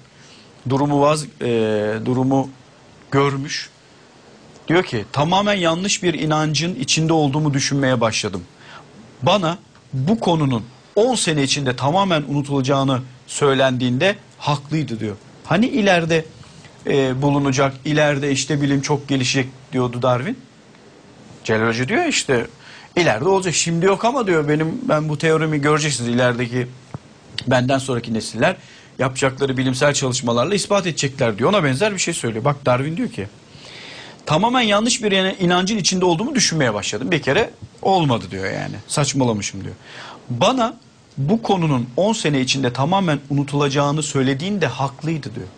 durumu görmüş. Diyor ki tamamen yanlış bir inancın içinde olduğumu düşünmeye başladım. Bana bu konunun 10 sene içinde tamamen unutulacağını söylendiğinde haklıydı diyor. Hani ileride bulunacak, ileride işte bilim çok gelişecek diyordu Darwin. Celal Hoca diyor işte ileride olacak, şimdi yok ama diyor ben bu teorimi göreceksiniz, ilerideki benden sonraki nesiller yapacakları bilimsel çalışmalarla ispat edecekler diyor. Ona benzer bir şey söylüyor. Bak Darwin diyor ki tamamen yanlış bir inancın içinde olduğumu düşünmeye başladım. Bir kere olmadı diyor yani. Saçmalamışım diyor. Bana bu konunun 10 sene içinde tamamen unutulacağını söylediğinde haklıydı diyor.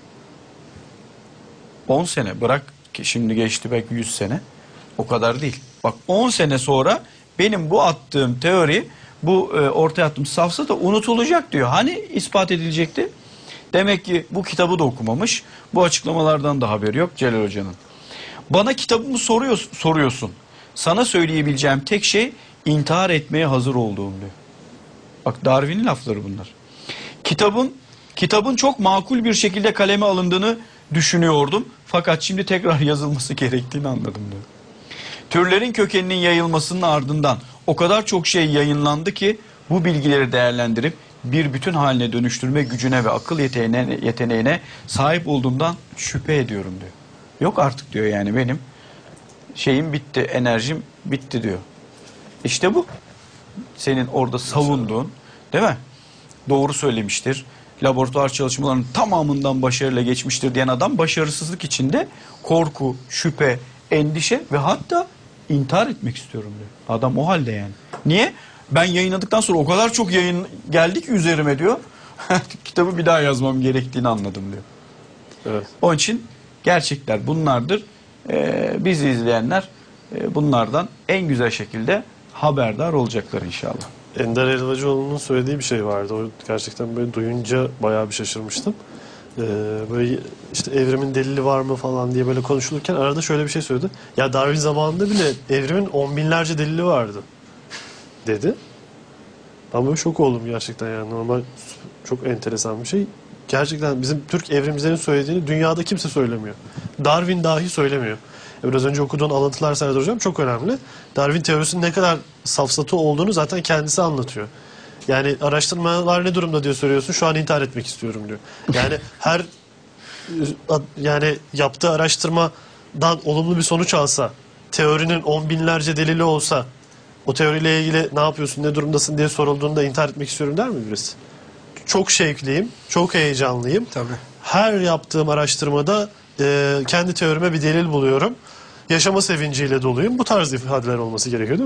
10 sene bırak ki şimdi geçti belki 100 sene. O kadar değil. Bak 10 sene sonra benim bu attığım teori, bu ortaya attığım safsata unutulacak diyor. Hani ispat edilecekti? Demek ki bu kitabı da okumamış. Bu açıklamalardan da haberi yok Celal Hoca'nın. Bana kitabımı soruyorsun. Sana söyleyebileceğim tek şey intihar etmeye hazır olduğum diyor. Bak Darwin'in lafları bunlar. Kitabın çok makul bir şekilde kaleme alındığını düşünüyordum. Fakat şimdi tekrar yazılması gerektiğini anladım diyor. Türlerin kökeninin yayılmasının ardından o kadar çok şey yayınlandı ki bu bilgileri değerlendirip bir bütün haline dönüştürme gücüne ve akıl yeteneğine sahip olduğumdan şüphe ediyorum diyor. Yok artık diyor yani benim şeyim bitti, enerjim bitti diyor. İşte bu senin orada savunduğun, değil mi? Doğru söylemiştir. Laboratuvar çalışmalarının tamamından başarıyla geçmiştir diyen adam başarısızlık içinde korku, şüphe, endişe ve hatta intihar etmek istiyorum diyor. Adam o halde yani. Niye? Ben yayınladıktan sonra o kadar çok yayın geldi ki üzerime diyor. Kitabı bir daha yazmam gerektiğini anladım diyor. Evet. Onun için gerçekler bunlardır. Bizi izleyenler bunlardan en güzel şekilde haberdar olacaklar inşallah. Ender Elvacıoğlu'nun söylediği bir şey vardı. O gerçekten böyle duyunca bayağı bir şaşırmıştım. Böyle işte evrimin delili var mı falan diye böyle konuşulurken arada şöyle bir şey söyledi. Ya Darwin zamanında bile evrimin 10 binlerce delili vardı dedi. Ben böyle şok oldum gerçekten yani. Normal çok enteresan bir şey. Gerçekten bizim Türk evrimcilerin söylediğini dünyada kimse söylemiyor. Darwin dahi söylemiyor. Biraz önce okuduğun alıntılar Serdar Hocam çok önemli. Darwin teorisinin ne kadar safsatı olduğunu zaten kendisi anlatıyor. Yani araştırmalar ne durumda diye soruyorsun. Şu an intihar etmek istiyorum diyor. Yani yani yaptığı araştırmadan olumlu bir sonuç alsa, teorinin 10 binlerce delili olsa, o teoriyle ilgili ne yapıyorsun, ne durumdasın diye sorulduğunda intihar etmek istiyorum der mi birisi? Çok şevkliyim, çok heyecanlıyım. Tabii. Her yaptığım araştırmada kendi teorime bir delil buluyorum. Yaşama sevinciyle doluyum. Bu tarz ifadeler olması gerekiyor değil mi?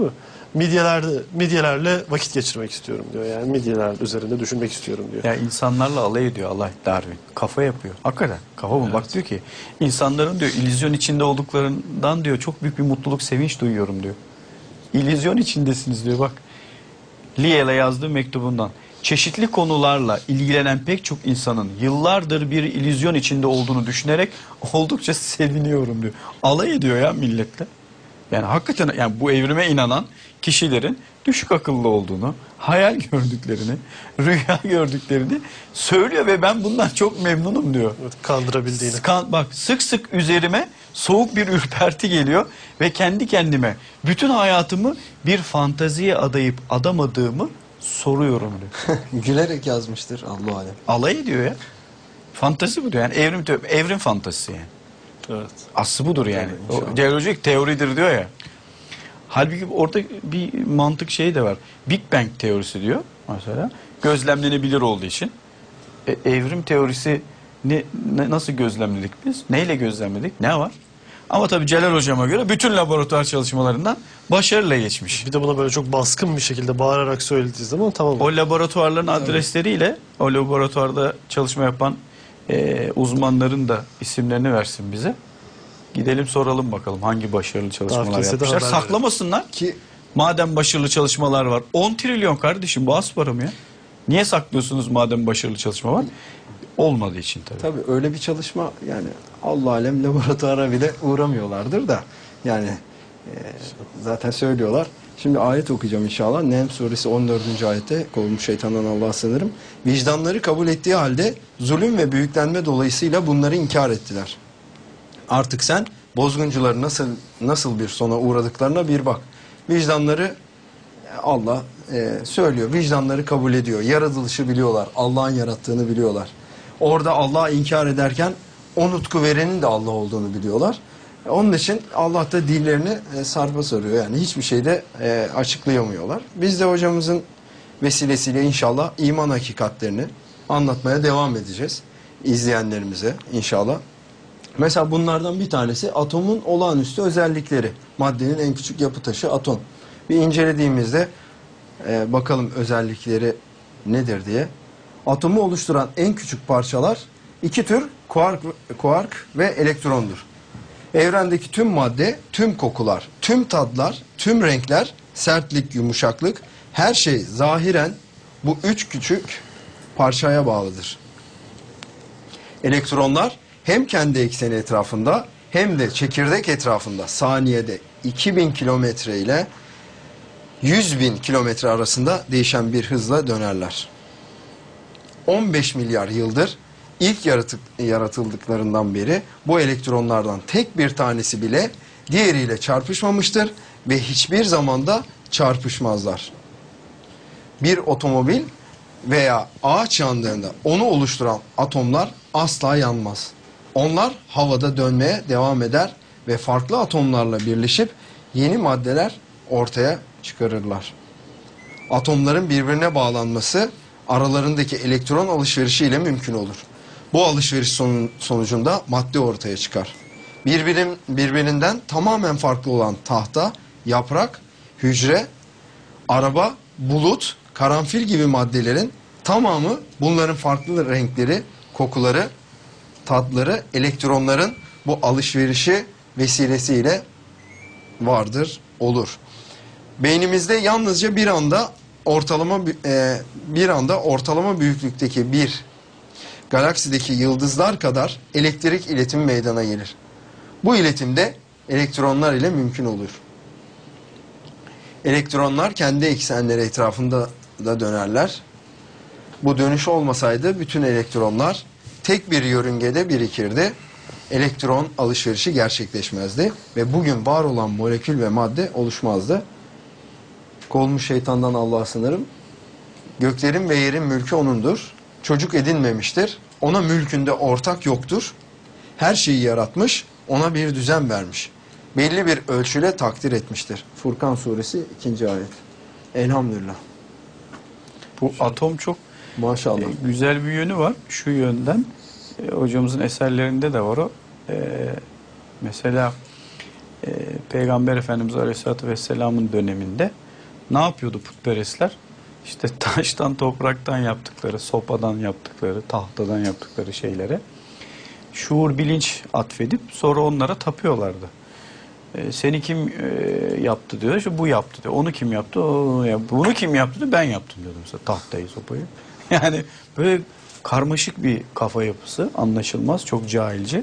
midyelerle vakit geçirmek istiyorum diyor. Yani midyeler üzerinde düşünmek istiyorum diyor. Ya insanlarla alay ediyor Allah Darwin. Kafa yapıyor. Hakikaten kafa bu. Bak diyor ki insanların diyor illüzyon içinde olduklarından diyor çok büyük bir mutluluk, sevinç duyuyorum diyor. İllüzyon içindesiniz diyor bak. Liel'e yazdığı mektubundan. Çeşitli konularla ilgilenen pek çok insanın yıllardır bir illüzyon içinde olduğunu düşünerek oldukça seviniyorum diyor. Alay ediyor ya milletle. Yani hakikaten yani bu evrime inanan kişilerin düşük akıllı olduğunu, hayal gördüklerini, rüya gördüklerini söylüyor ve ben bundan çok memnunum diyor. Evet, kandırabildiğini. Bak sık sık üzerime soğuk bir ürperti geliyor ve kendi kendime bütün hayatımı bir fanteziye adayıp adamadığımı soruyorum diyor. Gülerek yazmıştır Allah alem. Alay ediyor ya. Fantezi bu diyor. Yani evrim fantezisi yani. Evet. Aslı budur yani. Tabii, O jeolojik teoridir diyor ya. Halbuki orada bir mantık şeyi de var. Big Bang teorisi diyor mesela. Gözlemlenebilir olduğu için. Evrim teorisi nasıl gözlemledik biz? Neyle gözlemledik? Ne var? Ama tabii Celal hocama göre bütün laboratuvar çalışmalarından başarıyla geçmiş. Bir de buna böyle çok baskın bir şekilde bağırarak söylediği zaman tamam. O laboratuvarların adresleriyle o laboratuvarda çalışma yapan uzmanların da isimlerini versin bize. Gidelim soralım bakalım hangi başarılı çalışmalar Dark Case'de yapmışlar. haber Saklamasınlar Ki madem başarılı çalışmalar var. 10 trilyon kardeşim bu az para mı ya? Niye saklıyorsunuz madem başarılı çalışma var? Olmadığı için tabii. tabii öyle bir çalışma yani Allah alem laboratuvara bile uğramıyorlardır da yani zaten söylüyorlar. Şimdi ayet okuyacağım inşallah. Nehm suresi 14. ayette kovulmuş şeytandan Allah'a sığınırım. Vicdanları kabul ettiği halde zulüm ve büyüklenme dolayısıyla bunları inkar ettiler. Artık sen bozguncuların nasıl bir sona uğradıklarına bir bak. Vicdanları Allah söylüyor. Vicdanları kabul ediyor. Yaratılışı biliyorlar. Allah'ın yarattığını biliyorlar. Orada Allah'ı inkar ederken o nutku verenin de Allah olduğunu biliyorlar. Onun için Allah da dillerini sarpa sarıyor. Yani hiçbir şeyde açıklayamıyorlar. Biz de hocamızın vesilesiyle inşallah iman hakikatlerini anlatmaya devam edeceğiz. İzleyenlerimize inşallah. Mesela bunlardan bir tanesi atomun olağanüstü özellikleri. Maddenin en küçük yapı taşı atom. Bir incelediğimizde bakalım özellikleri nedir diye. Atomu oluşturan en küçük parçalar iki tür kuark ve elektrondur. Evrendeki tüm madde, tüm kokular, tüm tadlar, tüm renkler, sertlik, yumuşaklık, her şey zahiren bu üç küçük parçaya bağlıdır. Elektronlar hem kendi ekseni etrafında hem de çekirdek etrafında saniyede 2000 kilometre ile 100.000 kilometre arasında değişen bir hızla dönerler. 15 milyar yıldır ilk yaratıldıklarından beri bu elektronlardan tek bir tanesi bile diğeriyle çarpışmamıştır ve hiçbir zamanda çarpışmazlar. Bir otomobil veya ağaç yandığında onu oluşturan atomlar asla yanmaz. Onlar havada dönmeye devam eder ve farklı atomlarla birleşip yeni maddeler ortaya çıkarırlar. Atomların birbirine bağlanması aralarındaki elektron alışverişi ile mümkün olur. Bu alışveriş sonucunda madde ortaya çıkar. Birbirinden tamamen farklı olan tahta, yaprak, hücre, araba, bulut, karanfil gibi maddelerin tamamı bunların farklı renkleri, kokuları, tatları, elektronların bu alışverişi vesilesiyle vardır, olur. Beynimizde yalnızca bir anda ortalama büyüklükteki bir galaksideki yıldızlar kadar elektrik iletimi meydana gelir. Bu iletim de elektronlar ile mümkün olur. Elektronlar kendi eksenleri etrafında da dönerler. Bu dönüş olmasaydı bütün elektronlar tek bir yörüngede birikirdi. Elektron alışverişi gerçekleşmezdi ve bugün var olan molekül ve madde oluşmazdı. Kovulmuş şeytandan Allah'a sığınırım. Göklerin ve yerin mülkü O'nundur. Çocuk edinmemiştir. Ona mülkünde ortak yoktur. Her şeyi yaratmış, ona bir düzen vermiş. Belli bir ölçüyle takdir etmiştir. Furkan suresi 2. ayet. Elhamdülillah. Bu atom çok Maşallah. güzel bir yönü var. Şu yönden hocamızın eserlerinde de var o. Mesela Peygamber Efendimiz Aleyhisselatü Vesselam'ın döneminde Ne yapıyordu putperestler? İşte taştan, topraktan yaptıkları, sopadan yaptıkları, tahtadan yaptıkları şeylere şuur, bilinç atfedip sonra onlara tapıyorlardı. Seni kim yaptı diyor, işte bu yaptı diyor. Onu kim yaptı? O yaptı. Bunu kim yaptı diyor, ben yaptım diyordu mesela tahtayı, sopayı. Yani böyle karmaşık bir kafa yapısı, anlaşılmaz, çok cahilce.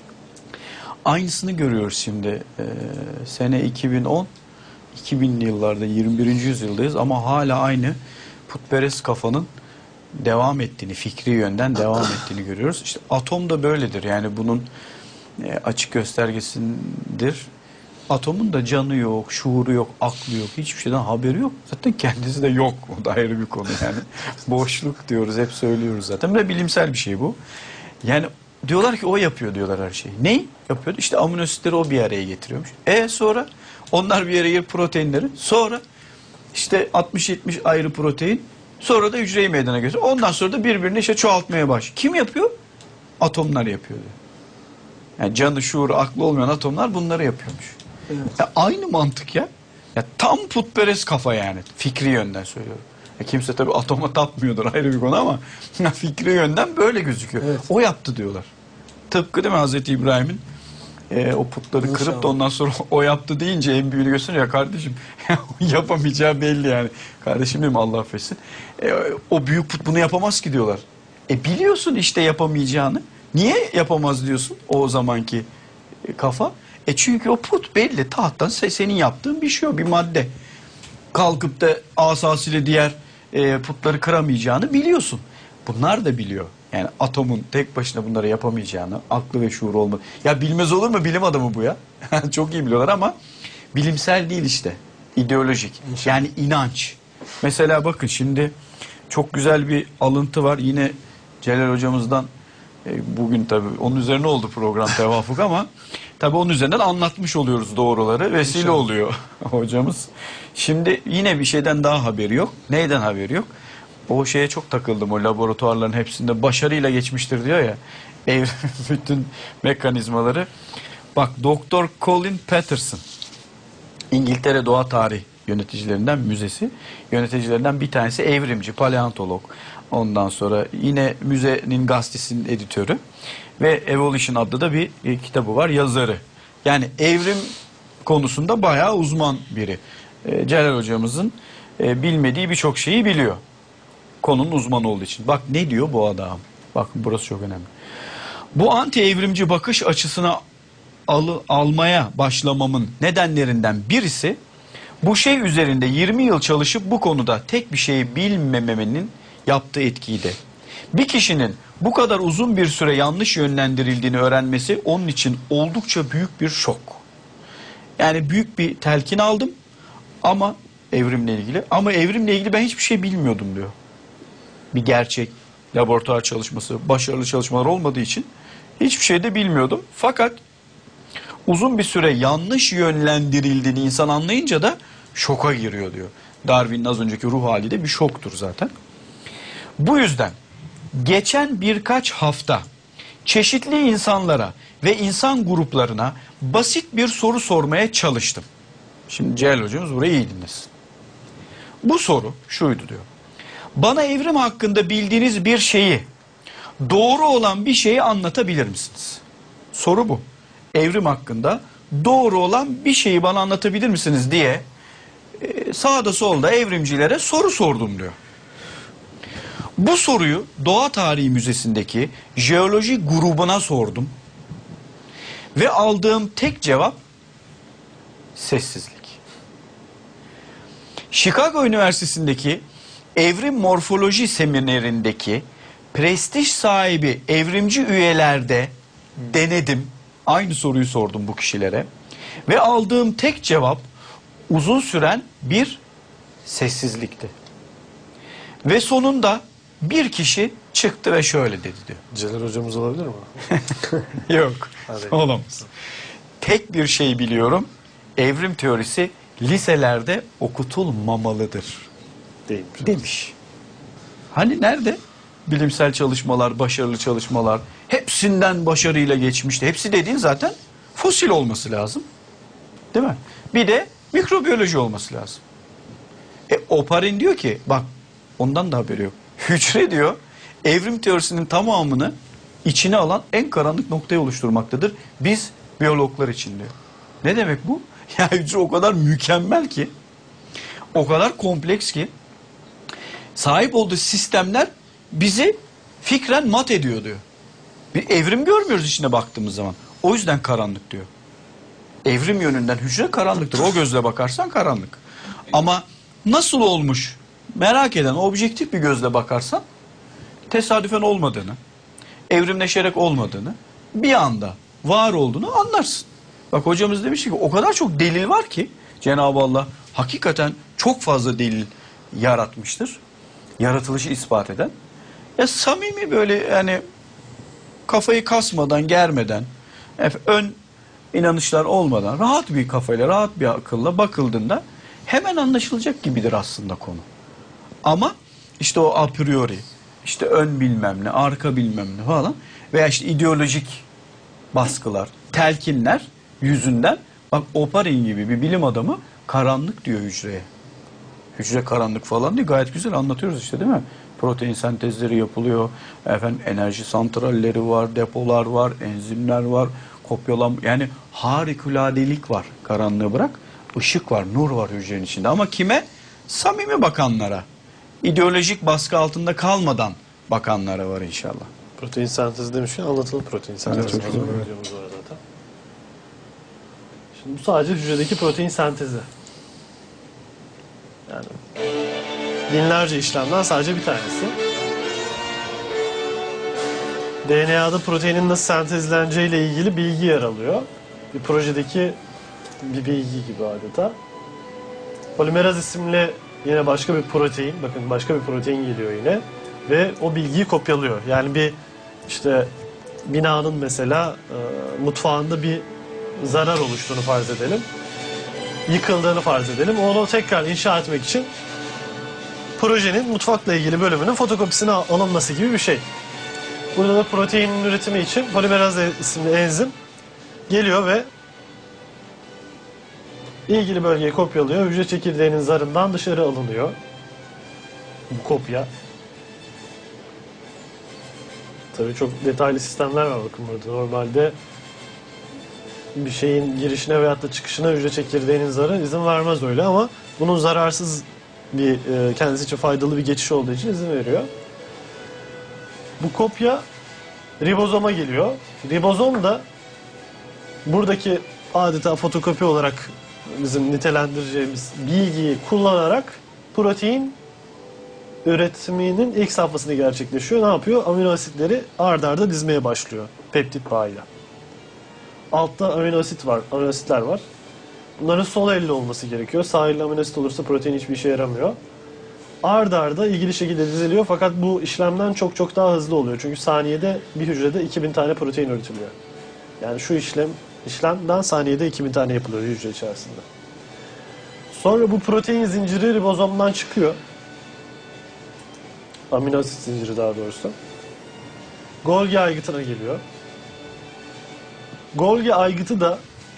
Aynısını görüyoruz şimdi. Sene 2010, 2000'li yıllarda, 21. yüzyıldayız ama hala aynı putperest kafanın devam ettiğini, fikri yönden devam ettiğini görüyoruz. İşte atom da böyledir. Yani bunun açık göstergesidir. Atomun da canı yok, şuuru yok, aklı yok, hiçbir şeyden haberi yok. Zaten kendisi de yok. O da ayrı bir konu yani. Boşluk diyoruz, hep söylüyoruz zaten. Ve bilimsel bir şey bu. Yani diyorlar ki o yapıyor diyorlar her şeyi. Neyi yapıyordu? İşte amino asitleri o bir araya getiriyormuş. Sonra onlar bir araya proteinleri. Sonra işte 60-70 ayrı protein. Sonra da hücreyi meydana getiriyor. Ondan sonra da birbirini işte çoğaltmaya başlıyor. Kim yapıyor? Atomlar yapıyor diyor. Yani canı, şuuru, aklı olmayan atomlar bunları yapıyormuş. Evet. Aynı mantık ya. Ya tam putperest kafa yani. Fikri yönden söylüyorum. Kimse tabii atoma tapmıyordur, ayrı bir konu ama fikri yönden böyle gözüküyor. Evet. O yaptı diyorlar. Tıpkı değil mi Hazreti İbrahim'in o putları kırıp da ondan sonra o yaptı deyince en büyüğünü gösteriyor ya kardeşim. Yapamayacağı belli yani. Kardeşim değil mi, Allah affetsin. O büyük put bunu yapamaz ki diyorlar. Biliyorsun işte yapamayacağını. Niye yapamaz diyorsun o zamanki kafa? Çünkü o put belli. Tahttan senin yaptığın bir şey o, bir madde. Kalkıp da asasıyla diğer putları kıramayacağını biliyorsun. Bunlar da biliyor. Yani atomun tek başına bunları yapamayacağını, aklı ve şuuru olmadı. Ya bilmez olur mu, bilim adamı bu ya. Çok iyi biliyorlar ama bilimsel değil işte. İdeolojik. Yani inanç. Mesela bakın şimdi çok güzel bir alıntı var. Yine Celal hocamızdan bugün tabii onun üzerine oldu program tevafuk ama tabii onun üzerinden anlatmış oluyoruz doğruları. Vesile oluyor hocamız. Şimdi yine bir şeyden daha haberi yok. Neyden haberi yok? O şeye çok takıldım, o laboratuvarların hepsinde başarıyla geçmiştir diyor ya. Bütün mekanizmaları. Bak Doktor Colin Patterson, İngiltere Doğa Tarih yöneticilerinden, müzesi yöneticilerinden bir tanesi, evrimci, paleontolog. Ondan sonra yine müzenin gazetesinin editörü ve Evolution adlı da bir kitabı var, yazarı. Yani evrim konusunda bayağı uzman biri. Celal hocamızın bilmediği birçok şeyi biliyor. Konunun uzmanı olduğu için. Bak ne diyor bu adam. Bakın burası çok önemli. Bu anti evrimci bakış açısına almaya başlamamın nedenlerinden birisi bu şey üzerinde 20 yıl çalışıp bu konuda tek bir şeyi bilmememenin yaptığı etkiydi. Bir kişinin bu kadar uzun bir süre yanlış yönlendirildiğini öğrenmesi onun için oldukça büyük bir şok. Yani büyük bir telkin aldım ama evrimle ilgili ben hiçbir şey bilmiyordum diyor. Bir gerçek laboratuvar çalışması, başarılı çalışmalar olmadığı için hiçbir şey de bilmiyordum. Fakat uzun bir süre yanlış yönlendirildiğini insan anlayınca da şoka giriyor diyor. Darwin'in az önceki ruh hali de bir şoktur zaten. Bu yüzden geçen birkaç hafta çeşitli insanlara ve insan gruplarına basit bir soru sormaya çalıştım. Şimdi Celal hocamız burayı iyi dinlesin. Bu soru şuydu diyor. Bana evrim hakkında bildiğiniz bir şeyi, doğru olan bir şeyi anlatabilir misiniz? Soru bu. Evrim hakkında doğru olan bir şeyi bana anlatabilir misiniz diye sağda solda evrimcilere soru sordum diyor. Bu soruyu Doğa Tarihi Müzesi'ndeki jeoloji grubuna sordum. Ve aldığım tek cevap sessizlik. Chicago Üniversitesi'ndeki evrim morfoloji seminerindeki prestij sahibi evrimci üyelerde denedim. Aynı soruyu sordum bu kişilere. Ve aldığım tek cevap uzun süren bir sessizlikti. Ve sonunda bir kişi çıktı ve şöyle dedi diyor. Celal hocamız olabilir mi? Yok, olamaz. Tek bir şey biliyorum. Evrim teorisi liselerde okutulmamalıdır demiş. Hani nerede? Bilimsel çalışmalar, başarılı çalışmalar, hepsinden başarıyla geçmişti. Hepsi dediğin zaten fosil olması lazım. Değil mi? Bir de mikrobiyoloji olması lazım. Oparin diyor ki bak ondan da haberi yok. Hücre diyor evrim teorisinin tamamını içine alan en karanlık noktayı oluşturmaktadır. Biz biyologlar için diyor. Ne demek bu? Ya hücre o kadar mükemmel ki, o kadar kompleks ki, sahip olduğu sistemler bizi fikren mat ediyor diyor. Bir evrim görmüyoruz içine baktığımız zaman. O yüzden karanlık diyor. Evrim yönünden hücre karanlıktır. O gözle bakarsan karanlık. Ama nasıl olmuş merak eden, objektif bir gözle bakarsan tesadüfen olmadığını, evrimleşerek olmadığını, bir anda var olduğunu anlarsın. Bak hocamız demiş ki o kadar çok delil var ki Cenab-ı Allah hakikaten çok fazla delil yaratmıştır. Yaratılışı ispat eden. Ya samimi böyle yani kafayı kasmadan, germeden, ön inanışlar olmadan rahat bir kafayla, rahat bir akılla bakıldığında hemen anlaşılacak gibidir aslında konu. Ama işte o a priori, işte ön bilmem ne, arka bilmem ne falan veya işte ideolojik baskılar, telkinler yüzünden bak Oparin gibi bir bilim adamı karanlık diyor hücreye. Hücre karanlık falan diye gayet güzel anlatıyoruz işte değil mi? Protein sentezleri yapılıyor, enerji santralleri var, depolar var, enzimler var, kopyalam yani harikuladelik var. Karanlığı bırak, ışık var, nur var hücrenin içinde. Ama kime? Samimi bakanlara. İdeolojik baskı altında kalmadan bakanlara var inşallah. Protein sentezi demiş ya, anlatılı protein sentezi. Evet, çok güzel. Videomuz var zaten. Şimdi bu sadece hücredeki protein sentezi. Yani binlerce işlemden sadece bir tanesi. DNA'da proteinin nasıl sentezleneceği ile ilgili bilgi yer alıyor. Bir projedeki bir bilgi gibi adeta. Polimeraz isimli yine başka bir protein, bakın başka bir protein geliyor yine ve o bilgiyi kopyalıyor. Yani bir işte binanın mesela mutfağında bir zarar oluştuğunu farz edelim. Yıkıldığını farz edelim. Onu tekrar inşa etmek için projenin mutfakla ilgili bölümünün fotokopisine alınması gibi bir şey. Burada da proteinin üretimi için polimeraz isimli enzim geliyor ve ilgili bölgeyi kopyalıyor. Hücre çekirdeğinin zarından dışarı alınıyor. Bu kopya. Tabii çok detaylı sistemler var bakın burada. Normalde bir şeyin girişine veyahut da çıkışına hücre çekirdeğinin zarı izin vermez öyle ama bunun zararsız bir kendisi için faydalı bir geçiş olduğu için izin veriyor. Bu kopya ribozoma geliyor. Ribozom da buradaki adeta fotokopi olarak bizim nitelendireceğimiz bilgiyi kullanarak protein üretiminin ilk safhasını gerçekleşiyor. Ne yapıyor? Amino asitleri ard arda dizmeye başlıyor peptit bağıyla. Altta amino asitler var. Bunların sol elle olması gerekiyor. Sağ elle amino asit olursa protein hiçbir işe yaramıyor. Ard arda ilgili şekilde diziliyor fakat bu işlemden çok daha hızlı oluyor. Çünkü saniyede bir hücrede 2000 tane protein üretiliyor. Yani şu işlemden saniyede 2000 tane yapılıyor hücre içerisinde. Sonra bu protein zinciri ribozomdan çıkıyor. Amino asit zinciri daha doğrusu. Golgi aygıtına geliyor. Golgi aygıtı da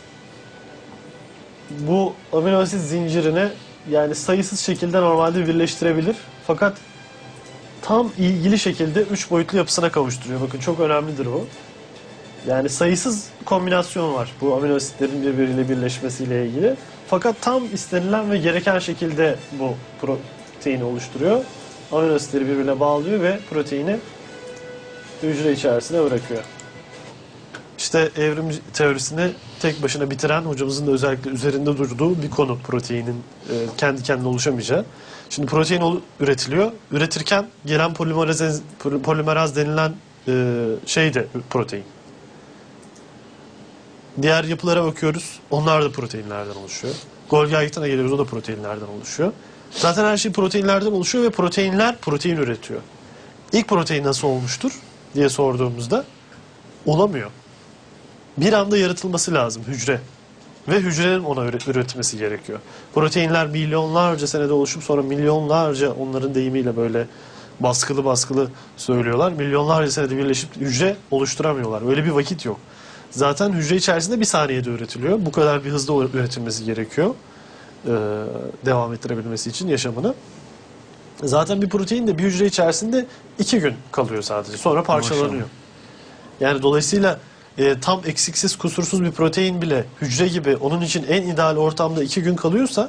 bu amino asit zincirine yani sayısız şekilde normalde birleştirebilir. Fakat tam ilgili şekilde 3 boyutlu yapısına kavuşturuyor. Bakın çok önemlidir bu. Yani sayısız kombinasyon var bu amino asitlerin birbiriyle birleşmesiyle ilgili. Fakat tam istenilen ve gereken şekilde bu proteini oluşturuyor. Amino asitleri birbirine bağlıyor ve proteini hücre içerisine bırakıyor. İşte evrim teorisini tek başına bitiren hocamızın da özellikle üzerinde durduğu bir konu proteinin kendi kendine oluşamayacağı. Şimdi protein üretiliyor. Üretirken gelen polimeraz denilen şey de protein. Diğer yapılara bakıyoruz. Onlar da proteinlerden oluşuyor. Golgi aygıtına geliyoruz. O da proteinlerden oluşuyor. Zaten her şey proteinlerden oluşuyor ve proteinler protein üretiyor. İlk protein nasıl olmuştur diye sorduğumuzda olamıyor. Bir anda yaratılması lazım hücre. Ve hücrenin ona üretmesi gerekiyor. Proteinler milyonlarca senede oluşup sonra milyonlarca onların deyimiyle böyle baskılı söylüyorlar. Milyonlarca senede birleşip hücre oluşturamıyorlar. Öyle bir vakit yok. Zaten hücre içerisinde bir saniyede üretiliyor. Bu kadar bir hızda üretilmesi gerekiyor. devam ettirebilmesi için yaşamını. Zaten bir protein de bir hücre içerisinde 2 gün kalıyor sadece. Sonra parçalanıyor. Yani dolayısıyla tam eksiksiz, kusursuz bir protein bile hücre gibi onun için en ideal ortamda 2 gün kalıyorsa,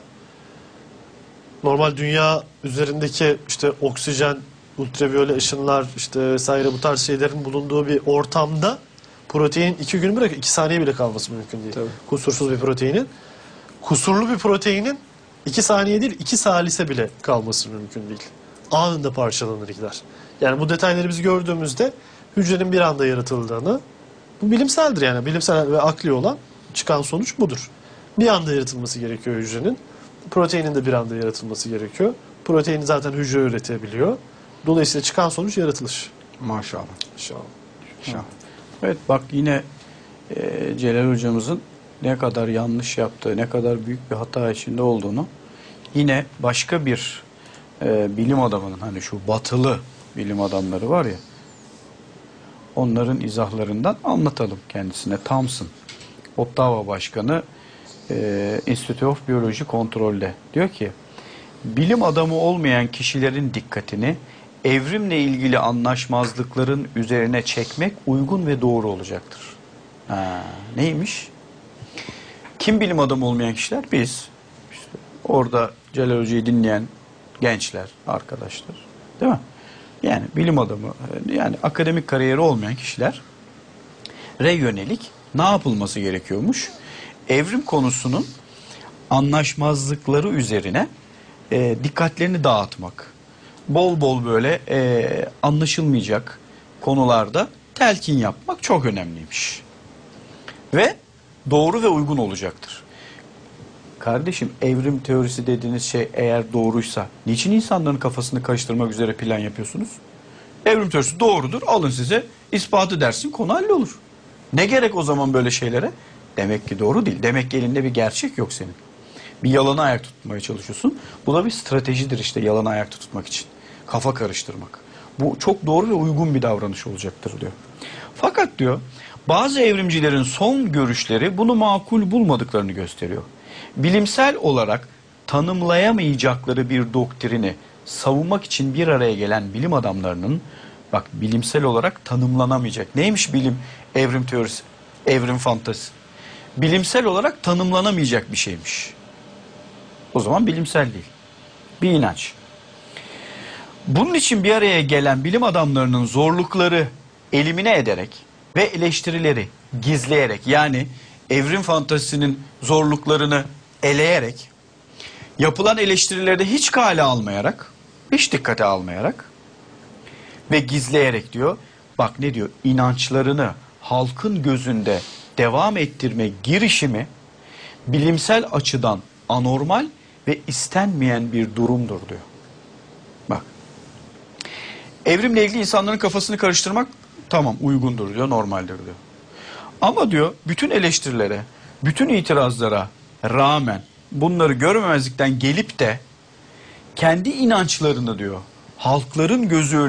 normal dünya üzerindeki işte oksijen, ultraviyole ışınlar işte vesaire bu tarz şeylerin bulunduğu bir ortamda proteinin 2 gün bırak 2 saniye bile kalması mümkün değil. Tabii. Kusursuz bir proteinin. Kusurlu bir proteinin 2 saniye değil 2 salise bile kalması mümkün değil. Anında parçalanır gider. Yani bu detayları biz gördüğümüzde hücrenin bir anda yaratıldığını, bu bilimseldir yani, bilimsel ve akli olan çıkan sonuç budur. Bir anda yaratılması gerekiyor hücrenin. Proteinin de bir anda yaratılması gerekiyor. Proteini zaten hücre üretebiliyor. Dolayısıyla çıkan sonuç yaratılış. Maşallah. İnşallah. İnşallah. Evet, bak yine Celal hocamızın ne kadar yanlış yaptığı, ne kadar büyük bir hata içinde olduğunu yine başka bir bilim adamının, hani şu batılı bilim adamları var ya, onların izahlarından anlatalım kendisine. Thompson, Ottawa Başkanı, Institute of Bioloji Kontrol'de diyor ki, bilim adamı olmayan kişilerin dikkatini evrimle ilgili anlaşmazlıkların üzerine çekmek uygun ve doğru olacaktır. Neymiş? Kim bilim adamı olmayan kişiler? Biz. İşte orada Celal Hoca'yı dinleyen gençler, arkadaşlar. Değil mi? Yani bilim adamı, yani akademik kariyeri olmayan kişiler yönelik ne yapılması gerekiyormuş? Evrim konusunun anlaşmazlıkları üzerine dikkatlerini dağıtmak. Bol bol böyle anlaşılmayacak konularda telkin yapmak çok önemliymiş. Ve doğru ve uygun olacaktır. Kardeşim, evrim teorisi dediğiniz şey eğer doğruysa niçin insanların kafasını karıştırmak üzere plan yapıyorsunuz? Evrim teorisi doğrudur, alın size ispatı dersin, konu hallolur. Ne gerek o zaman böyle şeylere? Demek ki doğru değil. Demek ki elinde bir gerçek yok senin. Bir yalanı ayakta tutmaya çalışıyorsun. Bu da bir stratejidir işte, yalanı ayakta tutmak için. Kafa karıştırmak. Bu çok doğru ve uygun bir davranış olacaktır diyor. Fakat diyor, bazı evrimcilerin son görüşleri bunu makul bulmadıklarını gösteriyor. Bilimsel olarak tanımlayamayacakları bir doktrini savunmak için bir araya gelen bilim adamlarının, bak, bilimsel olarak tanımlanamayacak. Neymiş evrim teorisi, evrim fantazisi? Bilimsel olarak tanımlanamayacak bir şeymiş. O zaman bilimsel değil. Bir inanç. Bunun için bir araya gelen bilim adamlarının zorlukları elimine ederek ve eleştirileri gizleyerek, yani evrim fantazisinin zorluklarını eleyerek, yapılan eleştirileri de hiç kale almayarak, hiç dikkate almayarak ve gizleyerek diyor, bak ne diyor, inançlarını halkın gözünde devam ettirme girişimi bilimsel açıdan anormal ve istenmeyen bir durumdur diyor. Bak, evrimle ilgili insanların kafasını karıştırmak tamam, uygundur diyor, normaldir diyor. Ama diyor, bütün eleştirilere, bütün itirazlara rağmen bunları görmemezlikten gelip de kendi inançlarını diyor halkların gözü